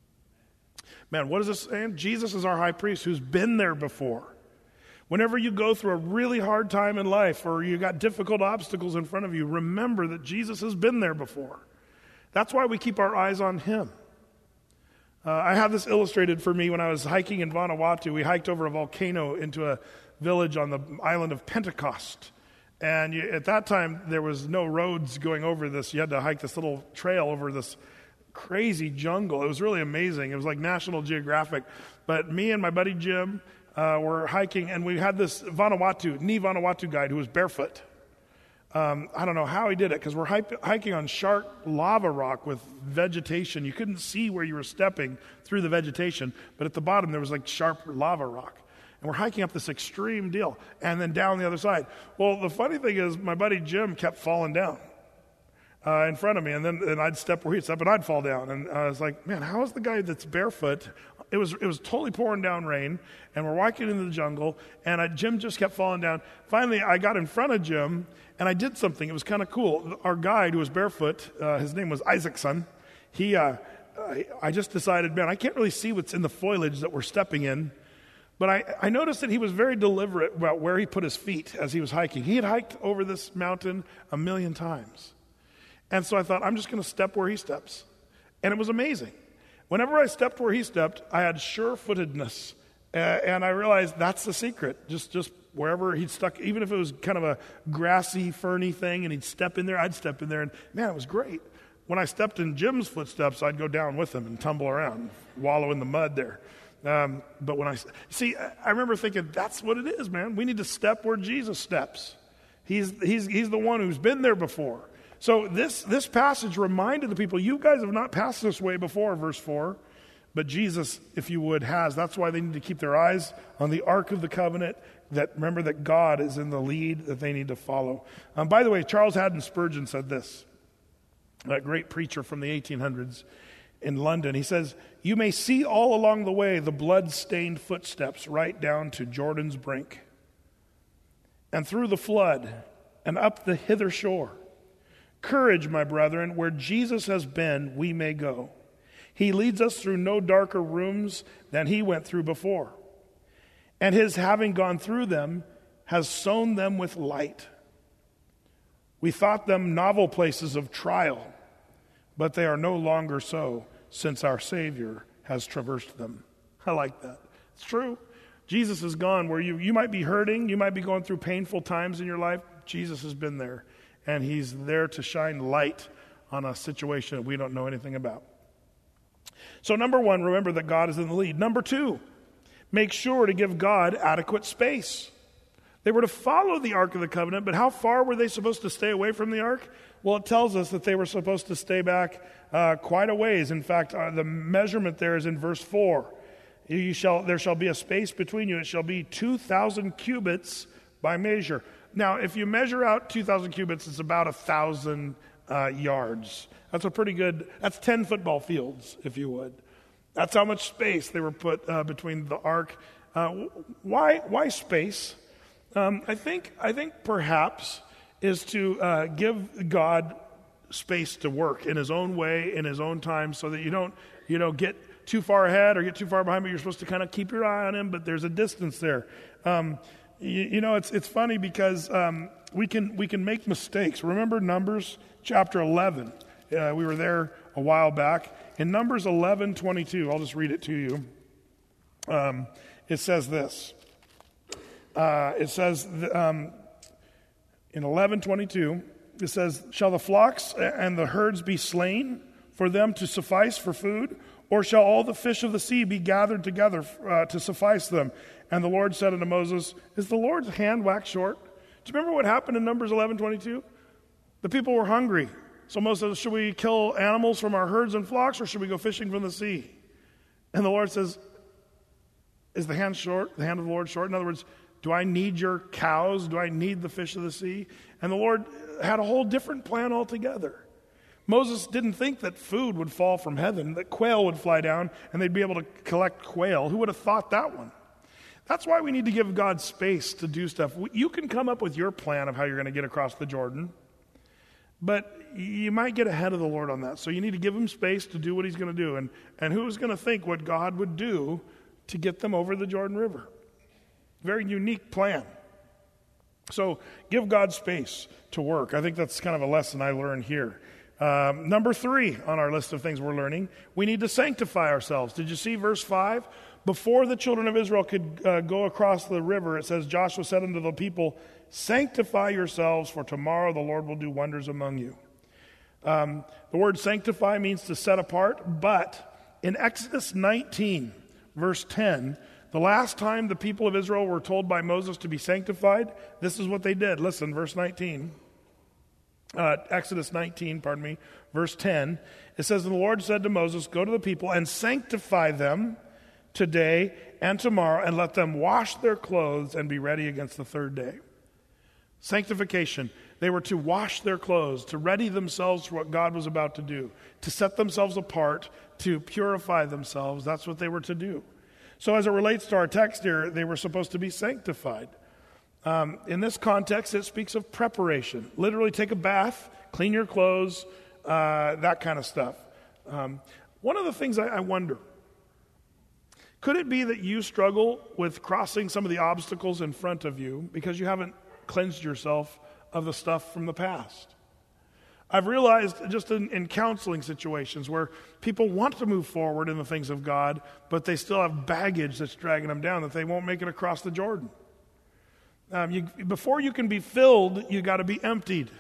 Man, what is this saying? Jesus is our high priest who's been there before. Whenever you go through a really hard time in life or you got difficult obstacles in front of you, remember that Jesus has been there before. That's why we keep our eyes on him. Uh, I have this illustrated for me when I was hiking in Vanuatu. We hiked over a volcano into a village on the island of Pentecost. And you, at that time, there was no roads going over this. You had to hike this little trail over this crazy jungle. It was really amazing. It was like National Geographic. But me and my buddy Jim uh, were hiking, and we had this Vanuatu, Ni Vanuatu guide who was barefoot. Um, I don't know how he did it, because we're hiking on sharp lava rock with vegetation. You couldn't see where you were stepping through the vegetation, but at the bottom there was like sharp lava rock. And we're hiking up this extreme deal, and then down the other side. Well, the funny thing is, my buddy Jim kept falling down uh, in front of me, and then and I'd step where he'd step, and I'd fall down. And I was like, man, how is the guy that's barefoot? It was it was totally pouring down rain, and we're walking into the jungle, and I, Jim just kept falling down. Finally, I got in front of Jim, and I did something. It was kind of cool. Our guide, who was barefoot, uh, his name was Isaacson, he, uh, I, I just decided, man, I can't really see what's in the foliage that we're stepping in. But I, I noticed that he was very deliberate about where he put his feet as he was hiking. He had hiked over this mountain a million times. And so I thought, I'm just going to step where he steps. And it was amazing. Whenever I stepped where he stepped, I had sure-footedness. Uh, and I realized that's the secret. Just just wherever he'd stuck, even if it was kind of a grassy, ferny thing, and he'd step in there, I'd step in there. And man, it was great. When I stepped in Jim's footsteps, I'd go down with him and tumble around, wallow in the mud there. Um, but when I see, I remember thinking, that's what it is, man. We need to step where Jesus steps. He's he's he's the one who's been there before. So this this passage reminded the people, you guys have not passed this way before, verse four, but Jesus, if you would, has. That's why they need to keep their eyes on the Ark of the Covenant. That remember that God is in the lead that they need to follow. Um, by the way, Charles Haddon Spurgeon said this, that great preacher from the eighteen hundreds. In London, he says, you may see all along the way the blood-stained footsteps right down to Jordan's brink, and through the flood, and up the hither shore. Courage, my brethren, where Jesus has been, we may go. He leads us through no darker rooms than he went through before. And his having gone through them has sown them with light. We thought them novel places of trial, but they are no longer so, since our Savior has traversed them. I like that. It's true. Jesus is gone where you, you might be hurting, you might be going through painful times in your life. Jesus has been there, and he's there to shine light on a situation that we don't know anything about. So number one, remember that God is in the lead. Number two, make sure to give God adequate space. They were to follow the Ark of the Covenant, but how far were they supposed to stay away from the Ark? Well, it tells us that they were supposed to stay back uh, quite a ways. In fact, uh, the measurement there is in verse four. You shall, there shall be a space between you. It shall be two thousand cubits by measure. Now, if you measure out two thousand cubits, it's about one thousand uh, yards. That's a pretty good, that's ten football fields, if you would. That's how much space they were put uh, between the ark. Uh, why, why space? Um, I think, I think perhaps is to uh, give God space to work in his own way, in his own time, so that you don't, you know, get too far ahead or get too far behind, but you're supposed to kind of keep your eye on him, but there's a distance there. Um, you, you know, it's it's funny because um, we can we can make mistakes. Remember Numbers chapter eleven? Uh, we were there a while back. In Numbers eleven twenty-two, I'll just read it to you. Um, it says this. Uh, it says um, in eleven twenty-two, it says, "Shall the flocks and the herds be slain for them to suffice for food? Or shall all the fish of the sea be gathered together uh, to suffice them?" And the Lord said unto Moses, "Is the Lord's hand waxed short?" Do you remember what happened in Numbers eleven twenty-two? The people were hungry. So Moses said, "Should we kill animals from our herds and flocks, or should we go fishing from the sea?" And the Lord says, "Is the hand short? The hand of the Lord short?" In other words, do I need your cows? Do I need the fish of the sea? And the Lord had a whole different plan altogether. Moses didn't think that food would fall from heaven, that quail would fly down, and they'd be able to collect quail. Who would have thought that one? That's why we need to give God space to do stuff. You can come up with your plan of how you're going to get across the Jordan, but you might get ahead of the Lord on that. So you need to give him space to do what he's going to do. And, and who's going to think what God would do to get them over the Jordan River? Very unique plan. So give God space to work. I think that's kind of a lesson I learned here. Um, number three on our list of things we're learning, we need to sanctify ourselves. Did you see verse five? Before the children of Israel could uh, go across the river, it says, Joshua said unto the people, "Sanctify yourselves, for tomorrow the Lord will do wonders among you." Um, the word sanctify means to set apart, but in Exodus nineteen, verse ten, the last time the people of Israel were told by Moses to be sanctified, this is what they did. Listen, verse nineteen. Uh, Exodus nineteen, pardon me, verse ten, it says, "And the Lord said to Moses, Go to the people and sanctify them today and tomorrow, and let them wash their clothes and be ready against the third day." Sanctification. They were to wash their clothes, to ready themselves for what God was about to do, to set themselves apart, to purify themselves. That's what they were to do. So as it relates to our text here, they were supposed to be sanctified. Um, in this context, it speaks of preparation. Literally take a bath, clean your clothes, uh, that kind of stuff. Um, one of the things I, I wonder, could it be that you struggle with crossing some of the obstacles in front of you because you haven't cleansed yourself of the stuff from the past? I've realized just in, in counseling situations where people want to move forward in the things of God, but they still have baggage that's dragging them down, that they won't make it across the Jordan. Um, you, before you can be filled, you got to be emptied.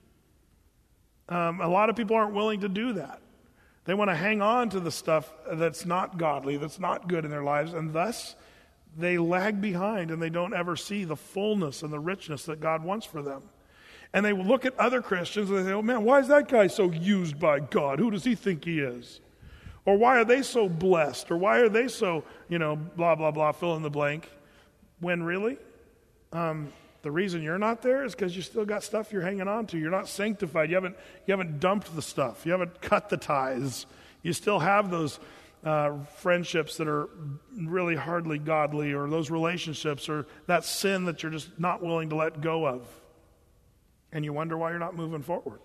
Um, a lot of people aren't willing to do that. They want to hang on to the stuff that's not godly, that's not good in their lives, and thus they lag behind and they don't ever see the fullness and the richness that God wants for them. And they look at other Christians and they say, "Oh man, why is that guy so used by God? Who does he think he is? Or why are they so blessed? Or why are they so, you know, blah, blah, blah, fill in the blank." When really? Um, the reason you're not there is because you still got stuff you're hanging on to. You're not sanctified. You haven't, you haven't dumped the stuff. You haven't cut the ties. You still have those uh, friendships that are really hardly godly, or those relationships, or that sin that you're just not willing to let go of. And you wonder why you're not moving forward.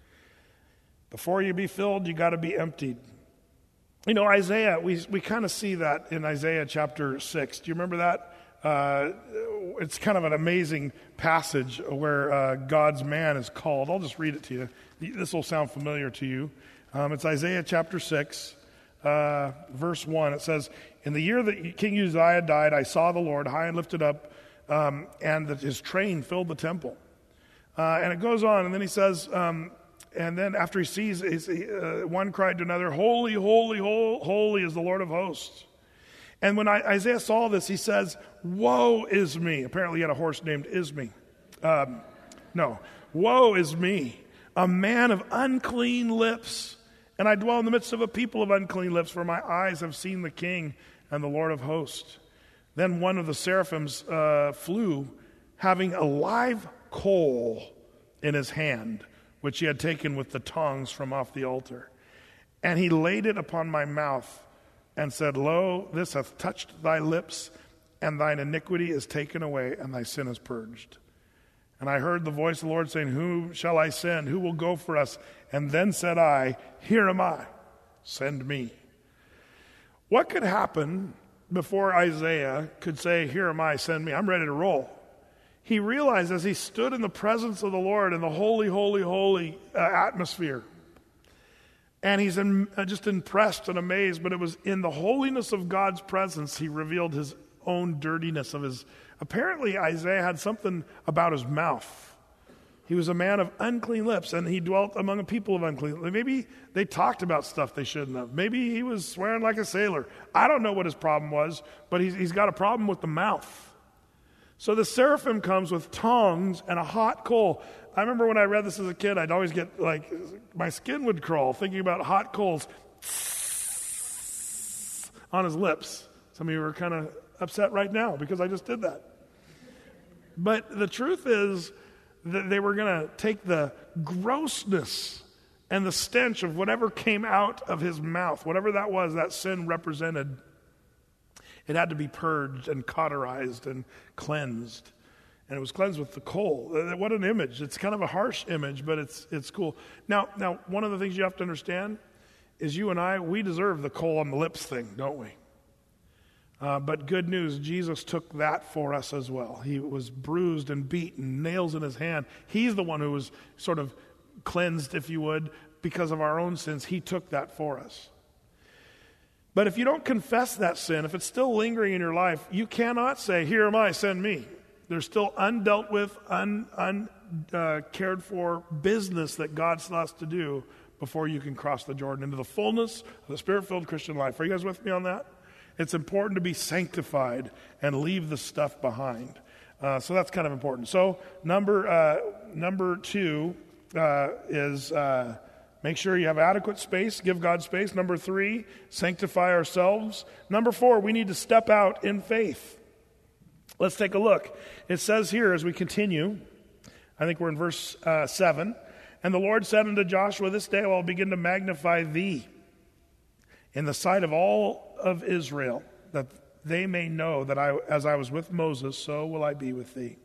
Before you be filled, you got to be emptied. You know, Isaiah, we we kind of see that in Isaiah chapter six. Do you remember that? Uh, it's kind of an amazing passage where uh, God's man is called. I'll just read it to you. This will sound familiar to you. Um, it's Isaiah chapter six, uh, verse one. It says, in the year that King Uzziah died, I saw the Lord high and lifted up, um, and that his train filled the temple. Uh, and it goes on, and then he says, um, and then after he sees, uh, one cried to another, holy, holy, holy, holy is the Lord of hosts. And when I, Isaiah saw this, he says, woe is me. Apparently he had a horse named Isme. Um, no, woe is me, a man of unclean lips. And I dwell in the midst of a people of unclean lips, for my eyes have seen the King and the Lord of hosts. Then one of the seraphims uh, flew, having a live coal in his hand, which he had taken with the tongs from off the altar. And he laid it upon my mouth and said, lo, this hath touched thy lips, and thine iniquity is taken away, and thy sin is purged. And I heard the voice of the Lord saying, who shall I send? Who will go for us? And then said I, here am I, send me. What could happen before Isaiah could say, here am I, send me? I'm ready to roll. He realized as he stood in the presence of the Lord in the holy, holy, holy uh, atmosphere, and he's in, uh, just impressed and amazed, but it was in the holiness of God's presence he revealed his own dirtiness of his. Apparently Isaiah had something about his mouth. He was a man of unclean lips, and he dwelt among a people of unclean lips. Maybe they talked about stuff they shouldn't have. Maybe he was swearing like a sailor. I don't know what his problem was, but he's, he's got a problem with the mouth. So the seraphim comes with tongs and a hot coal. I remember when I read this as a kid, I'd always get, like, my skin would crawl thinking about hot coals on his lips. Some of you are kind of upset right now because I just did that. But the truth is that they were going to take the grossness and the stench of whatever came out of his mouth, whatever that was, that sin represented. It had to be purged and cauterized and cleansed. And it was cleansed with the coal. What an image. It's kind of a harsh image, but it's it's cool. Now, now, one of the things you have to understand is you and I, we deserve the coal on the lips thing, don't we? Uh, but good news, Jesus took that for us as well. He was bruised and beaten, nails in his hand. He's the one who was sort of cleansed, if you would, because of our own sins. He took that for us. But if you don't confess that sin, if it's still lingering in your life, you cannot say, here am I, send me. There's still undealt with, un, un, uh, cared for business that God still has to do before you can cross the Jordan into the fullness of the Spirit-filled Christian life. Are you guys with me on that? It's important to be sanctified and leave the stuff behind. Uh, so that's kind of important. So number uh, number two uh, is... Uh, Make sure you have adequate space. Give God space. Number three, sanctify ourselves. Number four, we need to step out in faith. Let's take a look. It says here as we continue, I think we're in verse uh, seven, and the Lord said unto Joshua, this day I will begin to magnify thee in the sight of all of Israel, that they may know that I, as I was with Moses, so will I be with thee.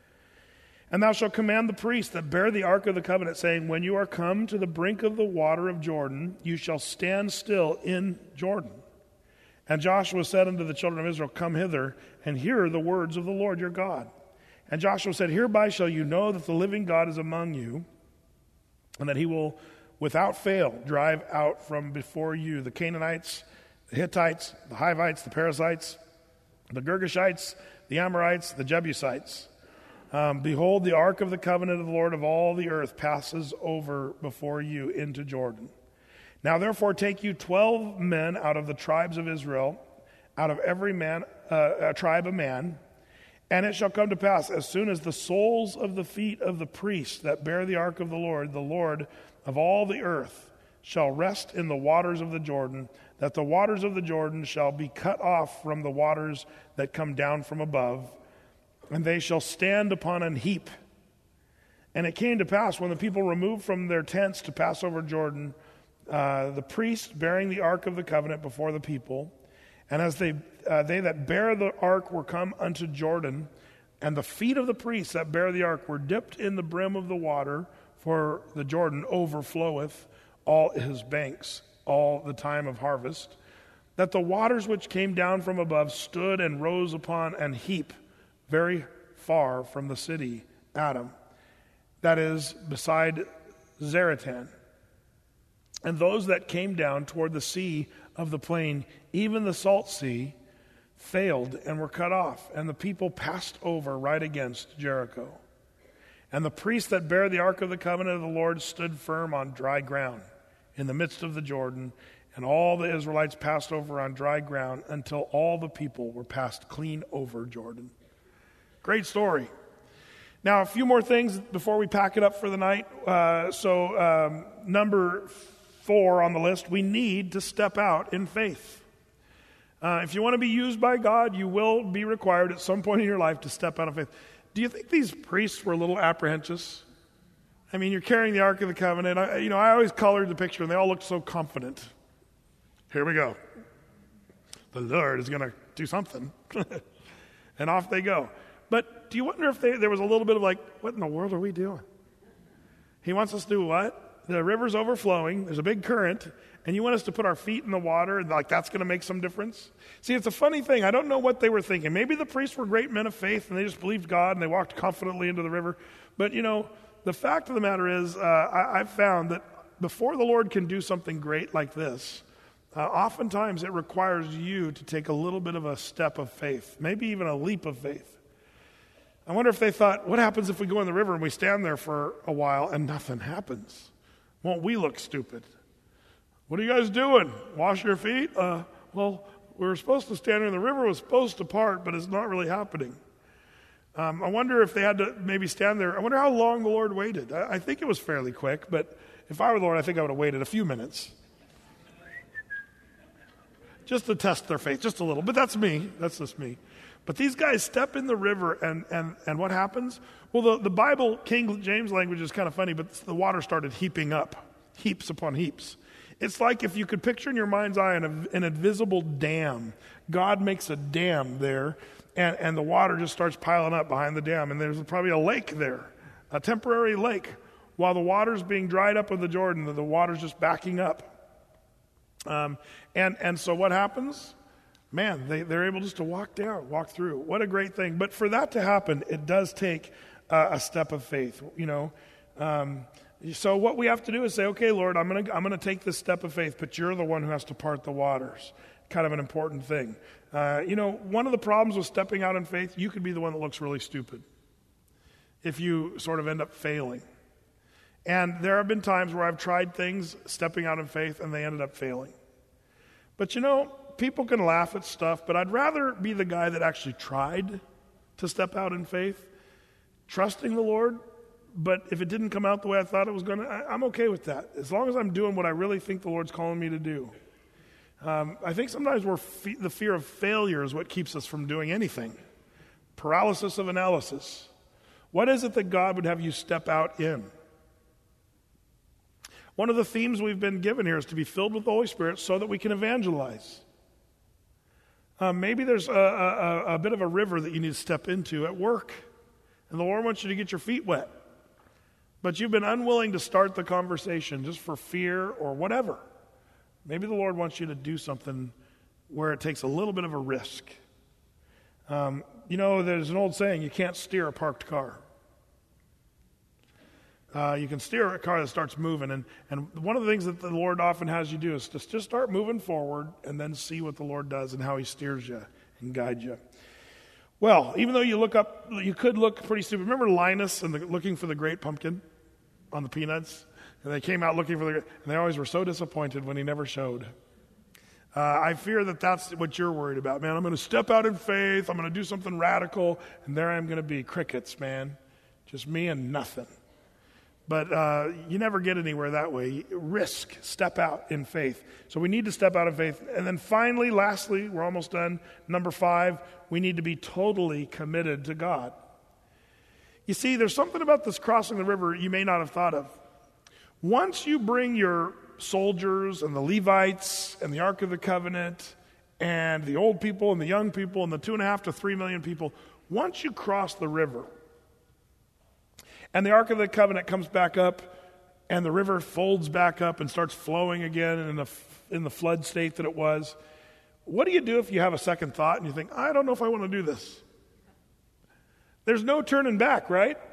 And thou shalt command the priests that bear the ark of the covenant, saying, when you are come to the brink of the water of Jordan, you shall stand still in Jordan. And Joshua said unto the children of Israel, come hither, and hear the words of the Lord your God. And Joshua said, hereby shall you know that the living God is among you, and that he will without fail drive out from before you the Canaanites, the Hittites, the Hivites, the Perizzites, the Girgashites, the Amorites, the Jebusites. Um, behold, the ark of the covenant of the Lord of all the earth passes over before you into Jordan. Now therefore take you twelve men out of the tribes of Israel, out of every man uh, a tribe a man, and it shall come to pass, as soon as the soles of the feet of the priests that bear the ark of the Lord, the Lord of all the earth, shall rest in the waters of the Jordan, that the waters of the Jordan shall be cut off from the waters that come down from above, and they shall stand upon an heap. And it came to pass, when the people removed from their tents to pass over Jordan, uh, the priests bearing the ark of the covenant before the people, and as they uh, they that bear the ark were come unto Jordan, and the feet of the priests that bear the ark were dipped in the brim of the water, for the Jordan overfloweth all his banks all the time of harvest, that the waters which came down from above stood and rose upon an heap very far from the city Adam, that is beside Zaratan. And those that came down toward the sea of the plain, even the salt sea, failed and were cut off, and the people passed over right against Jericho. And the priests that bare the ark of the covenant of the Lord stood firm on dry ground in the midst of the Jordan, and all the Israelites passed over on dry ground until all the people were passed clean over Jordan. Great story. Now, a few more things before we pack it up for the night. Uh, so, um, number four on the list, we need to step out in faith. Uh, if you want to be used by God, you will be required at some point in your life to step out of faith. Do you think these priests were a little apprehensive? I mean, you're carrying the Ark of the Covenant. I, you know, I always colored the picture, and they all looked so confident. Here we go. The Lord is going to do something. And off they go. But do you wonder if they, there was a little bit of like, what in the world are we doing? He wants us to do what? The river's overflowing. There's a big current. And you want us to put our feet in the water, and like that's going to make some difference? See, it's a funny thing. I don't know what they were thinking. Maybe the priests were great men of faith, and they just believed God, and they walked confidently into the river. But, you know, the fact of the matter is, uh, I, I've found that before the Lord can do something great like this, uh, oftentimes it requires you to take a little bit of a step of faith, maybe even a leap of faith. I wonder if they thought, what happens if we go in the river and we stand there for a while and nothing happens? Won't we look stupid? What are you guys doing? Wash your feet? Uh, well, we were supposed to stand in the river, was supposed to part, but it's not really happening. Um, I wonder if they had to maybe stand there. I wonder how long the Lord waited. I, I think it was fairly quick, but if I were the Lord, I think I would have waited a few minutes. Just to test their faith, just a little. But that's me. That's just me. But these guys step in the river, and, and, and what happens? Well, the, the Bible, King James language is kind of funny, but the water started heaping up, heaps upon heaps. It's like if you could picture in your mind's eye an, an invisible dam. God makes a dam there, and, and the water just starts piling up behind the dam, and there's probably a lake there, a temporary lake. While the water's being dried up in the Jordan, the water's just backing up. Um, and, and so what happens? Man, they, they're able just to walk down, walk through. What a great thing. But for that to happen, it does take uh, a step of faith, you know. Um, so what we have to do is say, okay, Lord, I'm going to I'm going to take this step of faith, but you're the one who has to part the waters. Kind of an important thing. Uh, you know, one of the problems with stepping out in faith, you could be the one that looks really stupid if you sort of end up failing. And there have been times where I've tried things, stepping out in faith, and they ended up failing. But you know, people can laugh at stuff, but I'd rather be the guy that actually tried to step out in faith, trusting the Lord, but if it didn't come out the way I thought it was going to, I'm okay with that, as long as I'm doing what I really think the Lord's calling me to do. Um, I think sometimes we're fe- the fear of failure is what keeps us from doing anything. Paralysis of analysis. What is it that God would have you step out in? One of the themes we've been given here is to be filled with the Holy Spirit so that we can evangelize. Um, maybe there's a, a, a bit of a river that you need to step into at work, and the Lord wants you to get your feet wet. But you've been unwilling to start the conversation just for fear or whatever. Maybe the Lord wants you to do something where it takes a little bit of a risk. Um, you know, there's an old saying, you can't steer a parked car. Uh, you can steer a car that starts moving. And, and one of the things that the Lord often has you do is just, just start moving forward and then see what the Lord does and how he steers you and guides you. Well, even though you look up, you could look pretty stupid. Remember Linus and the, looking for the great pumpkin on the Peanuts? And they came out looking for the, and they always were so disappointed when he never showed. Uh, I fear that that's what you're worried about. Man, I'm going to step out in faith. I'm going to do something radical. And there I'm going to be crickets, man. Just me and nothing. But uh, you never get anywhere that way. Risk, step out in faith. So we need to step out in faith. And then finally, lastly, we're almost done. Number five, we need to be totally committed to God. You see, there's something about this crossing the river you may not have thought of. Once you bring your soldiers and the Levites and the Ark of the Covenant and the old people and the young people and the two and a half to three million people, once you cross the river, and the Ark of the Covenant comes back up, and the river folds back up and starts flowing again in the in the flood state that it was. What do you do if you have a second thought and you think, I don't know if I want to do this? There's no turning back, right?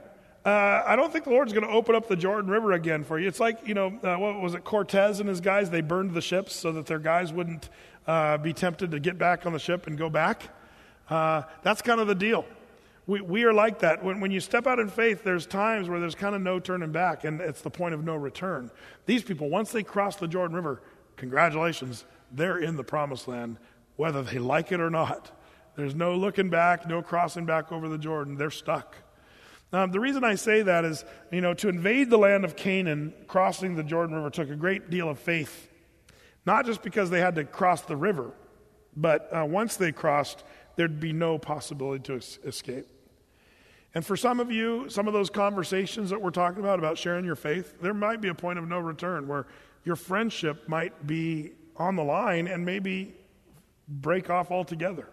Uh, I don't think the Lord's going to open up the Jordan River again for you. It's like, you know, uh, what was it, Cortez and his guys, they burned the ships so that their guys wouldn't uh, be tempted to get back on the ship and go back. Uh, that's kind of the deal. We we are like that. When, when you step out in faith, there's times where there's kind of no turning back, and it's the point of no return. These people, once they cross the Jordan River, congratulations, they're in the promised land, whether they like it or not. There's no looking back, no crossing back over the Jordan. They're stuck. Um, the reason I say that is, you know, to invade the land of Canaan, crossing the Jordan River took a great deal of faith. Not just because they had to cross the river, but uh, once they crossed, there'd be no possibility to es- escape. And for some of you, some of those conversations that we're talking about, about sharing your faith, there might be a point of no return where your friendship might be on the line and maybe break off altogether.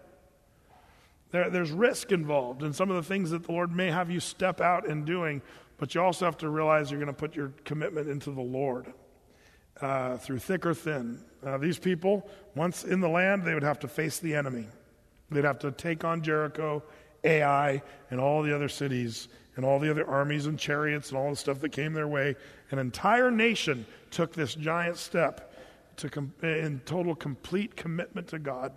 There, there's risk involved in some of the things that the Lord may have you step out in doing, but you also have to realize you're going to put your commitment into the Lord uh, through thick or thin. Uh, these people, once in the land, they would have to face the enemy. They'd have to take on Jericho, Ai, and all the other cities, and all the other armies and chariots and all the stuff that came their way. An entire nation took this giant step to com- in total complete commitment to God.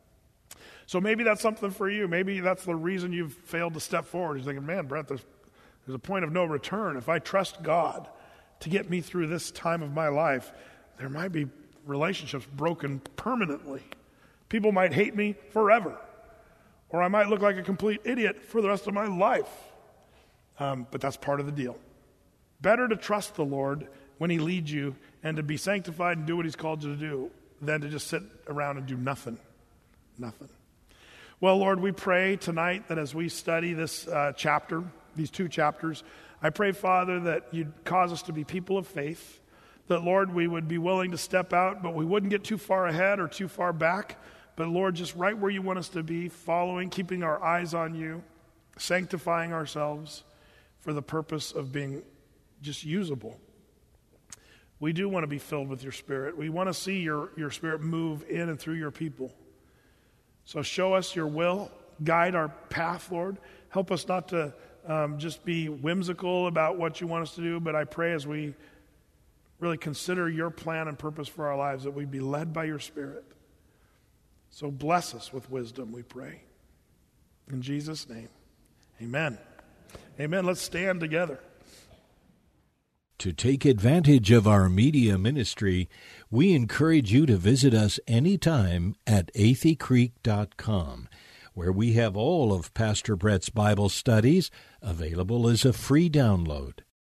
So maybe that's something for you. Maybe that's the reason you've failed to step forward. You're thinking, man, Brett, there's, there's a point of no return. If I trust God to get me through this time of my life, there might be relationships broken permanently. People might hate me forever. Or I might look like a complete idiot for the rest of my life. Um, but that's part of the deal. Better to trust the Lord when he leads you and to be sanctified and do what he's called you to do than to just sit around and do nothing. Nothing. Well, Lord, we pray tonight that as we study this uh, chapter, these two chapters, I pray, Father, that you'd cause us to be people of faith, that, Lord, we would be willing to step out, but we wouldn't get too far ahead or too far back, but, Lord, just right where you want us to be, following, keeping our eyes on you, sanctifying ourselves for the purpose of being just usable. We do want to be filled with your Spirit. We want to see your, your Spirit move in and through your people. So show us your will, guide our path, Lord. Help us not to um, just be whimsical about what you want us to do, but I pray as we really consider your plan and purpose for our lives that we be led by your Spirit. So bless us with wisdom, we pray. In Jesus' name, amen. Amen. Let's stand together. To take advantage of our media ministry, we encourage you to visit us anytime at athey creek dot com, where we have all of Pastor Brett's Bible studies available as a free download.